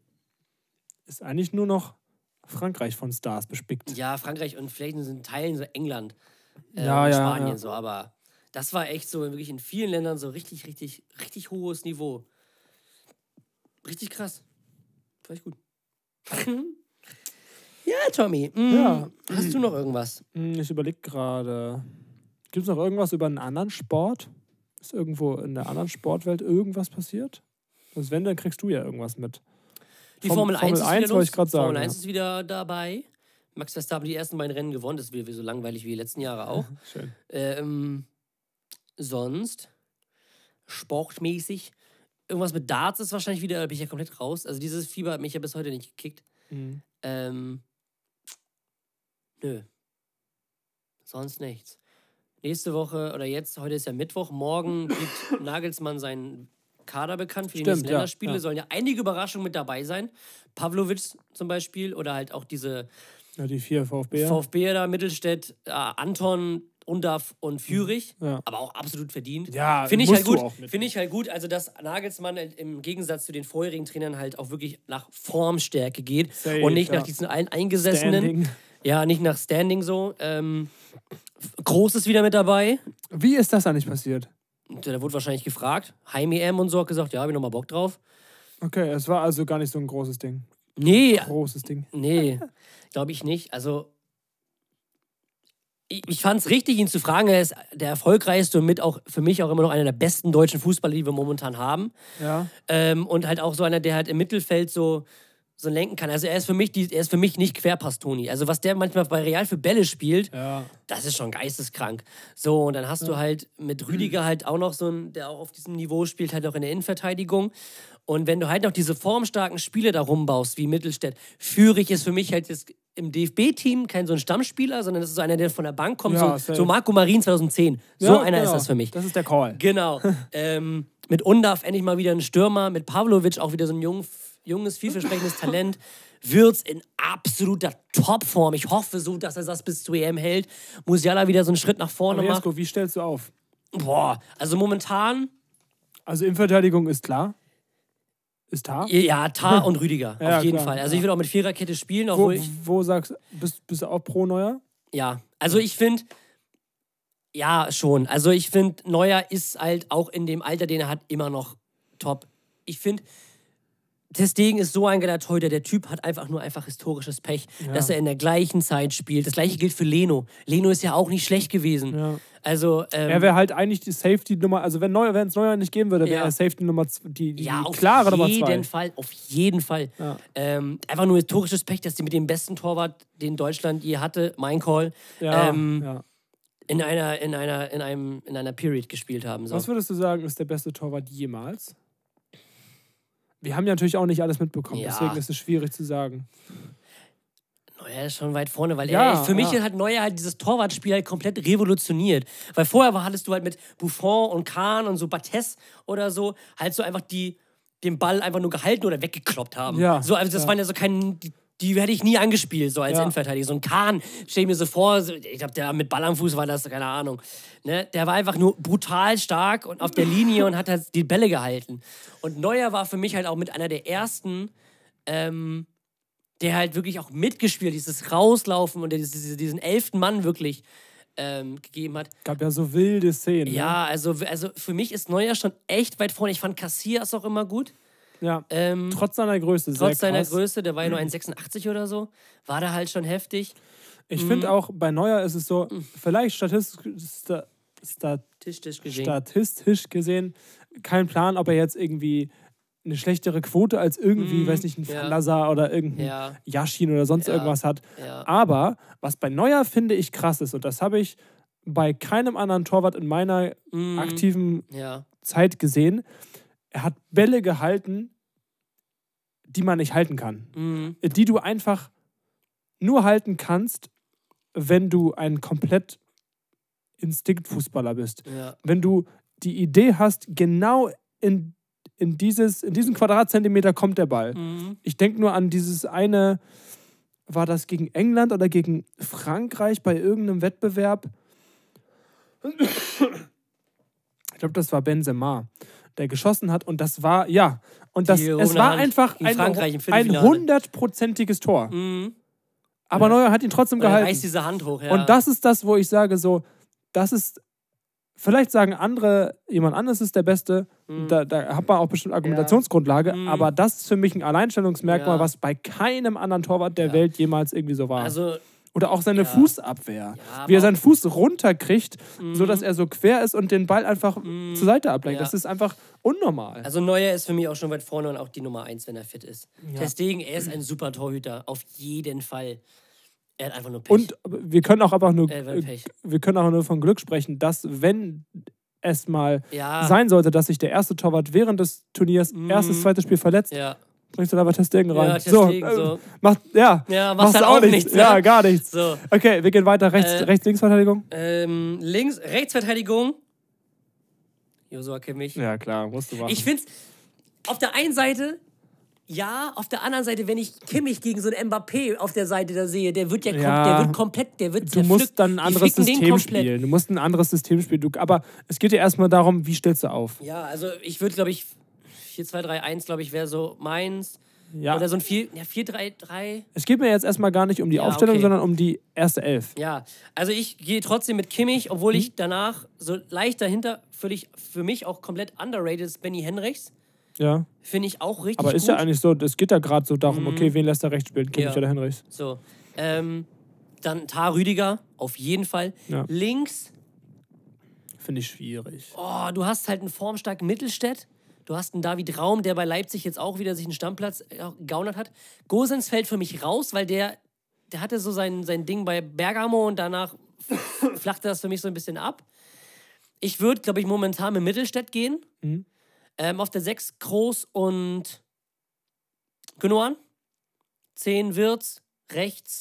ist eigentlich nur noch Frankreich von Stars bespickt. Ja, Frankreich und vielleicht in Teilen so England Ja, und ja, Spanien ja. so, aber das war echt so wirklich in vielen Ländern so richtig, richtig, richtig hohes Niveau. Richtig krass. War echt gut. Ja, Tommy. Ja. Hast du noch irgendwas? Ich überlege gerade, gibt es noch irgendwas über einen anderen Sport? Ist irgendwo in der anderen Sportwelt irgendwas passiert? Also wenn, dann kriegst du ja irgendwas mit. Die Formel 1 ist wieder wollte los. ich gerade sagen. Formel 1 ja. ist wieder dabei Max Verstappen die ersten beiden Rennen gewonnen. Das wird so langweilig wie die letzten Jahre auch. Schön. Sonst, sportmäßig, irgendwas mit Darts ist wahrscheinlich wieder, da bin ich ja komplett raus. Also dieses Fieber hat mich ja bis heute nicht gekickt. Nö. Sonst nichts. Nächste Woche oder jetzt, heute ist ja Mittwoch, morgen gibt Nagelsmann seinen Kader bekannt für die nächsten Länderspiele. ja. Sollen ja einige Überraschungen mit dabei sein. Pavlovic zum Beispiel oder halt auch diese Die 4 VfB. VfB da, Mittelstädt, Anton, Undav und Fürich. Ja. Aber auch absolut verdient. Ja, Finde ich musst halt du gut. auch mit. Finde ich halt gut, also dass Nagelsmann im Gegensatz zu den vorherigen Trainern halt auch wirklich nach Formstärke geht Safe, und nicht ja. nach diesen allen Eingesessenen. Standing. Ja, nicht nach Standing so. Groß ist wieder mit dabei. Wie ist das eigentlich passiert? Da wurde wahrscheinlich gefragt. Heim-EM und so hat gesagt, ja, hab ich nochmal Bock drauf. Okay, es war also gar nicht so ein großes Ding. Nee, Großes Ding. nee, glaube ich nicht. Also, ich fand es richtig, ihn zu fragen. Er ist der erfolgreichste und mit auch für mich auch immer noch einer der besten deutschen Fußballer, die wir momentan haben. Ja. Und halt auch so einer, der halt im Mittelfeld so lenken kann. Also er ist für mich nicht Querpass-Toni. Also was der manchmal bei Real für Bälle spielt, das ist schon geisteskrank. So, und dann hast du halt mit Rüdiger halt auch noch so einen, der auch auf diesem Niveau spielt, halt auch in der Innenverteidigung. Und wenn du halt noch diese formstarken Spiele da rumbaust, wie Mittelstädt, Fürich ist für mich halt jetzt im DFB-Team kein so ein Stammspieler, sondern das ist so einer, der von der Bank kommt, Ja, so Marco Marin 2010. So Ja, einer genau. ist das für mich. Das ist der Call. Genau. Mit Undav endlich mal wieder ein Stürmer, mit Pavlovic auch wieder so ein junges, vielversprechendes Talent. Wirtz in absoluter Topform. Ich hoffe so, dass er das bis zur EM hält. Musiala wieder so einen Schritt nach vorne Aber macht. Jesko, wie stellst du auf? Boah, also momentan, Also Innenverteidigung ist klar. Ist Tar? ja, Tar und Rüdiger, Ja, auf jeden klar, Fall. Also ja. ich will auch mit Viererkette spielen, obwohl ich, Wo sagst du, bist du auch pro Neuer? ja, also ich finde, ja, schon. Also ich finde, Neuer ist halt auch in dem Alter, den er hat, immer noch top. Ich finde, Ter Stegen ist so ein geiler Torhüter. Der Typ hat einfach historisches Pech, dass er in der gleichen Zeit spielt. Das gleiche gilt für Leno. Leno ist ja auch nicht schlecht gewesen. Ja. Also, Er wäre halt eigentlich die Safety-Nummer, also wenn es Neuer nicht geben würde, wäre er Safety-Nummer, die klare Nummer 2. Auf jeden Fall. Ja. Einfach nur historisches Pech, dass die mit dem besten Torwart, den Deutschland je hatte, mein Call, Ja, in einer Period gespielt haben. So. Was würdest du sagen, ist der beste Torwart jemals? Wir haben ja natürlich auch nicht alles mitbekommen, Ja. deswegen ist es schwierig zu sagen. Neuer ist schon weit vorne, weil Ja, für mich hat Neuer halt dieses Torwartspiel halt komplett revolutioniert. Weil vorher hattest du halt mit Buffon und Kahn und so Barthez oder so halt so einfach den Ball einfach nur gehalten oder weggekloppt haben. Ja, So, also das waren ja so die hätte ich nie angespielt, so als Innenverteidiger. So ein Kahn, stell ich mir so vor, ich glaube, der mit Ball am Fuß war das, keine Ahnung. Ne? Der war einfach nur brutal stark und auf der Linie und hat halt die Bälle gehalten. Und Neuer war für mich halt auch mit einer der ersten, der halt wirklich auch mitgespielt, dieses Rauslaufen und diesen 11. Mann wirklich gegeben hat. Gab ja so wilde Szenen. Ja, also für mich ist Neuer schon echt weit vorne. Ich fand Casillas auch immer gut. Ja. Trotz seiner Größe. Trotz sehr seiner krass. Größe, der war ja nur 1,86 oder so, war der halt schon heftig. Ich finde auch, bei Neuer ist es so, vielleicht statistisch gesehen, kein Plan, ob er jetzt irgendwie eine schlechtere Quote als irgendwie, weiß nicht, ein Falasa oder irgendein Yashin oder sonst irgendwas hat. Ja. Aber was bei Neuer, finde ich, krass ist, und das habe ich bei keinem anderen Torwart in meiner aktiven Zeit gesehen, er hat Bälle gehalten, die man nicht halten kann. Die du einfach nur halten kannst, wenn du ein komplett Instinktfußballer bist. Ja. Wenn du die Idee hast, genau in diesen Quadratzentimeter kommt der Ball. Ich denke nur an dieses eine, war das gegen England oder gegen Frankreich bei irgendeinem Wettbewerb? Ich glaube, das war Benzema, der geschossen hat, und das war, es war einfach ein 100%iges Tor. Aber Neuer hat ihn trotzdem gehalten. Er reißt diese Hand hoch, ja. Und das ist das, wo ich sage, so, das ist, vielleicht sagen andere, jemand anderes ist der Beste, da hat man auch bestimmt Argumentationsgrundlage, aber das ist für mich ein Alleinstellungsmerkmal, was bei keinem anderen Torwart der Welt jemals irgendwie so war. Also, oder auch seine Fußabwehr. Wie er seinen Fuß runterkriegt, sodass er so quer ist und den Ball einfach zur Seite ablenkt. Ja. Das ist einfach unnormal. Also Neuer ist für mich auch schon weit vorne und auch die Nummer 1, wenn er fit ist. Ja. Deswegen, er ist ein super Torhüter, auf jeden Fall. Er hat einfach nur Pech. Und wir können auch einfach nur, Pech. wir können auch nur von Glück sprechen, dass, wenn es mal Ja. sein sollte, dass sich der erste Torwart während des Turniers erstes, zweites Spiel verletzt, Ja. bringst du da aber Testegen rein. Ja, Testegen, so. Machst machst halt auch nichts. Ne? Ja, gar nichts. So. Okay, wir gehen weiter. Rechts-Links-Verteidigung? Rechtsverteidigung. Joshua Kimmich. Ja, klar, musst du machen. Ich find's auf der einen Seite, ja, auf der anderen Seite, wenn ich Kimmich gegen so einen Mbappé auf der Seite da sehe, der wird komplett, der wird Du musst dann ein anderes die ficken den System komplett. spielen. Du musst ein anderes System spielen. Aber es geht ja erstmal darum, wie stellst du auf? Ja, also ich würde, glaube ich, 4-2-3-1, glaube ich, wäre so meins. Ja. Oder so ein 4-3-3. Es geht mir jetzt erstmal gar nicht um die Ja, Aufstellung, okay. sondern um die erste Elf. Ja, also ich gehe trotzdem mit Kimmich, obwohl ich danach so leicht dahinter, für mich auch komplett underrated ist Benny Henrichs. Ja. Finde ich auch richtig Aber ist gut. ja eigentlich so, es geht ja gerade so darum, okay, wen lässt er rechts spielen? Kimmich Ja. oder Henrichs? So. Dann Tar Rüdiger, auf jeden Fall. Ja. Links, Finde ich schwierig. oh, du hast halt einen formstarken Mittelstädt. Du hast einen David Raum, der bei Leipzig jetzt auch wieder sich einen Stammplatz gegaunert hat. Gosens fällt für mich raus, weil der hatte so sein Ding bei Bergamo und danach flachte das für mich so ein bisschen ab. Ich würde, glaube ich, momentan mit Mittelstädt gehen. Auf der 6 Kroos und Gündogan. 10 Wirtz, rechts.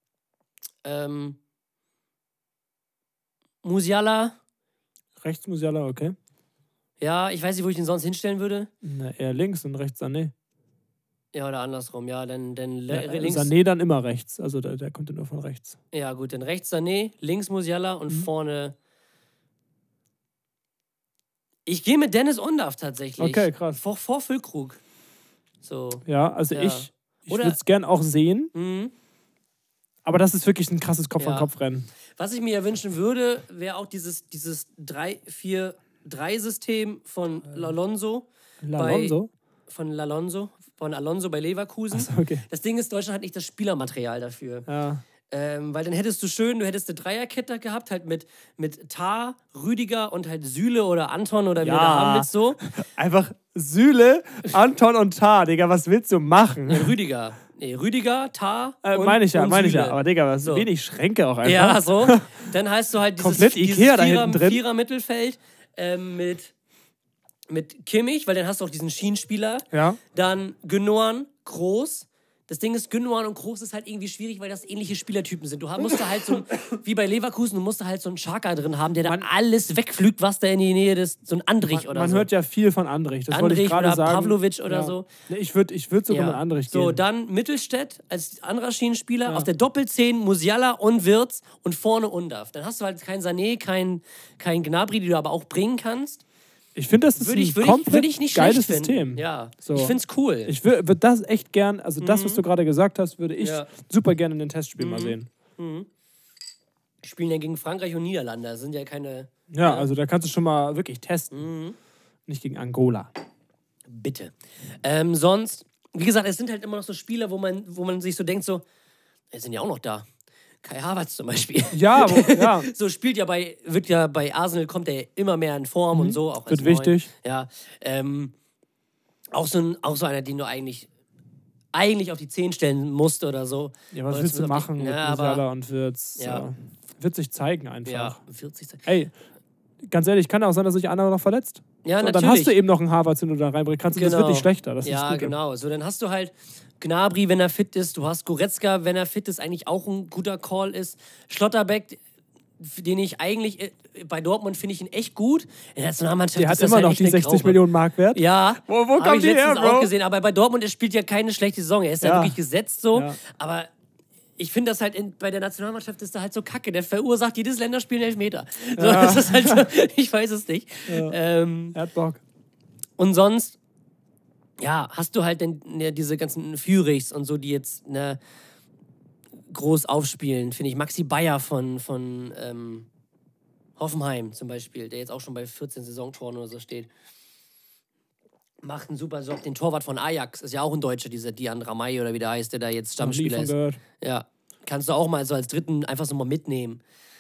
Musiala. Rechts Musiala, okay. Ja, ich weiß nicht, wo ich den sonst hinstellen würde. Na, eher links und rechts Sané. Ja, oder andersrum, ja. Dann Ja, links. Sané dann immer rechts. Also der kommt ja nur von rechts. Ja, gut, dann rechts Sané, links Musiala und vorne. Ich gehe mit Dennis Undaff tatsächlich. Okay, krass. Vor Füllkrug. So. Ja, also Ja. ich Oder- würde es gern auch sehen. Mhm. Aber das ist wirklich ein krasses Ja. Kopf-an-Kopf-Rennen. Was ich mir ja wünschen würde, wäre auch dieses 3-4-3-System von Alonso. Lalonso? Von Alonso bei Leverkusen. Achso, okay. Das Ding ist, Deutschland hat nicht das Spielermaterial dafür. Ja. Weil dann hättest du eine Dreierkette gehabt, halt mit Tar, Rüdiger und halt Süle oder Anton oder wie du da haben willst, so. Einfach Süle, Anton und Tar, Digga, was willst du machen? Ja, Rüdiger, Tar und Meine ich ja. Süle. Aber Digga, was So. wenig Schränke auch einfach. Ja, so. Dann hast du halt Komplett Ikea da hinten drin. Vierer-Mittelfeld mit Kimmich, weil dann hast du auch diesen Schienenspieler. Ja. Dann Gündogan, Kroos. Das Ding ist, Gündogan und Kroos ist halt irgendwie schwierig, weil das ähnliche Spielertypen sind. Musst da halt wie bei Leverkusen, du musst da halt so einen Xhaka drin haben, der da alles wegflügt, was da in die Nähe ist. So ein Andrich oder Man so. hört ja viel von Andrich. Das wollte ich Andrich gerade oder sagen. Pavlovic oder so. Nee, ich würd sogar mit Andrich gehen. So, dann Mittelstädt als anderer Schienenspieler. Auf der Doppelzehn Musiala und Wirtz und vorne Undaff. Dann hast du halt kein Sané, kein Gnabry, die du aber auch bringen kannst. Ich finde, das ist ein komplett nicht geiles schlecht System. finden. Ja, So. ich find's cool. Ich würde das echt gern, also das, was du gerade gesagt hast, würde ich Ja. super gerne in den Testspielen mal sehen. Die spielen ja gegen Frankreich und Niederlande. Das sind ja keine... Ja, also da kannst du schon mal wirklich testen. Nicht gegen Angola. Bitte. Sonst, wie gesagt, es sind halt immer noch so Spieler, wo man sich so denkt, so, sind ja auch noch da. Kai Havertz zum Beispiel. Ja, ja. So wird ja bei Arsenal kommt er immer mehr in Form und so. Auch als Wird wichtig. Ja. Auch so einer, den du eigentlich auf die 10 stellen musst oder so. Ja, was Oder willst du zumindest auf machen die- mit Ja, Musiala aber, und Wirtz? Ja. Wird sich zeigen einfach. ja, 40. Ey, ganz ehrlich, kann ja auch sein, dass sich einer noch verletzt. Ja, so, natürlich. dann hast du eben noch einen Havertz, den du da reinbringst. Das wird nicht schlechter. Das Ja, ist gut. genau. So, dann hast du halt Gnabry, wenn er fit ist. Du hast Goretzka, wenn er fit ist, eigentlich auch ein guter Call ist. Schlotterbeck, den ich eigentlich, bei Dortmund finde ich ihn echt gut. In der Nationalmannschaft Der hat ist das immer halt noch echt die eine 60 Graupe. Millionen Mark wert. Ja, Wo hab kommt ich die her, letztens Bro? auch gesehen. Aber bei Dortmund, er spielt ja keine schlechte Saison. Er ist ja Ja. wirklich gesetzt so. Ja. Aber ich finde das halt, bei der Nationalmannschaft ist da halt so kacke. Der verursacht jedes Länderspiel einen Elfmeter. So, Ja. das ist halt so, ich weiß es nicht. Ja. Er hat Bock. Und sonst, ja, hast du halt diese ganzen Führichs und so, die jetzt groß aufspielen, finde ich. Maxi Bayer von Hoffenheim zum Beispiel, der jetzt auch schon bei 14 Saisontoren oder so steht. Macht einen super Job. Den Torwart von Ajax ist ja auch ein Deutscher, dieser Dian Ramay oder wie der heißt, der da jetzt Noch nie Stammspieler von ist. gehört. Ja, kannst du auch mal so als Dritten einfach so mal mitnehmen.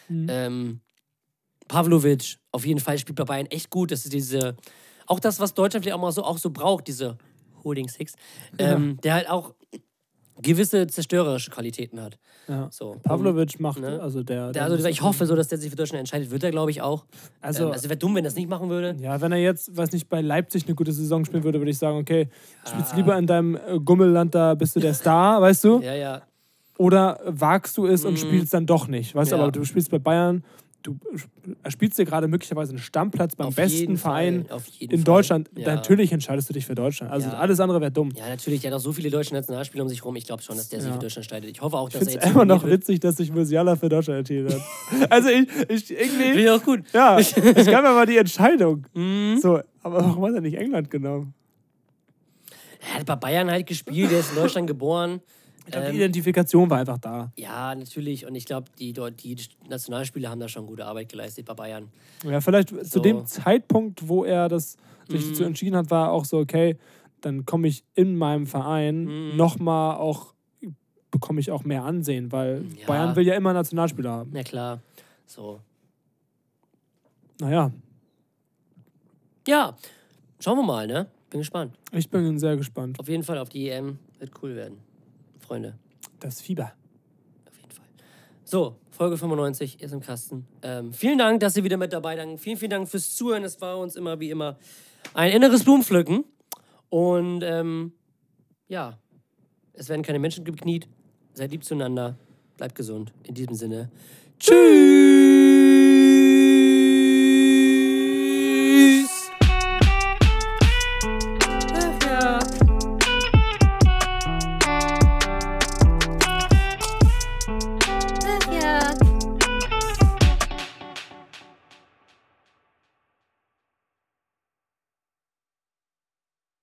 Pavlovic, auf jeden Fall spielt bei Bayern echt gut. Das ist auch das, was Deutschland vielleicht auch so braucht, diese Holding Six. Der halt auch gewisse zerstörerische Qualitäten hat. Ja. So. Pavlovic macht, ne? also ich hoffe so, dass der sich für Deutschland entscheidet. Wird er, glaube ich, auch. Also wäre dumm, wenn er das nicht machen würde. Ja, wenn er jetzt, weiß nicht, bei Leipzig eine gute Saison spielen würde, würde ich sagen, okay, spielst lieber in deinem Gummelland, da bist du der Star, weißt du? Ja. Oder wagst du es und spielst dann doch nicht, weißt du? Ja. Aber du spielst bei Bayern, du spielst dir gerade möglicherweise einen Stammplatz beim besten Verein in Deutschland. Ja. Natürlich entscheidest du dich für Deutschland. Also alles andere wäre dumm. Ja, natürlich. Der hat auch so viele deutsche Nationalspieler um sich rum. Ich glaube schon, dass der sich für Deutschland streitet. Ich hoffe auch, dass Ich er finde jetzt es immer noch nominiert witzig, dass sich Musiala für Deutschland entschieden hat. Also ich irgendwie... Finde ich auch gut. Ja, ich gab mir mal die Entscheidung. So, aber warum hat er nicht England genommen? Er hat bei Bayern halt gespielt, der ist in Deutschland geboren. Ich glaube, die Identifikation war einfach da. Ja, natürlich. Und ich glaube, die Nationalspieler haben da schon gute Arbeit geleistet bei Bayern. Ja, vielleicht zu dem Zeitpunkt, wo er sich dazu entschieden hat, war auch so, okay, dann komme ich in meinem Verein nochmal auch, bekomme ich auch mehr Ansehen, weil Bayern will ja immer Nationalspieler haben. Na klar. So. Naja. Ja, schauen wir mal, ne? Bin gespannt. Ich bin sehr gespannt. Auf jeden Fall auf die EM. Wird cool werden. Freunde. Das Fieber. Auf jeden Fall. So, Folge 95 ist im Kasten. Vielen Dank, dass ihr wieder mit dabei seid. Vielen Dank fürs Zuhören. Es war uns immer wie immer ein inneres Blumenpflücken. Und ja, es werden keine Menschen gekniet. Seid lieb zueinander. Bleibt gesund. In diesem Sinne. Tschüss.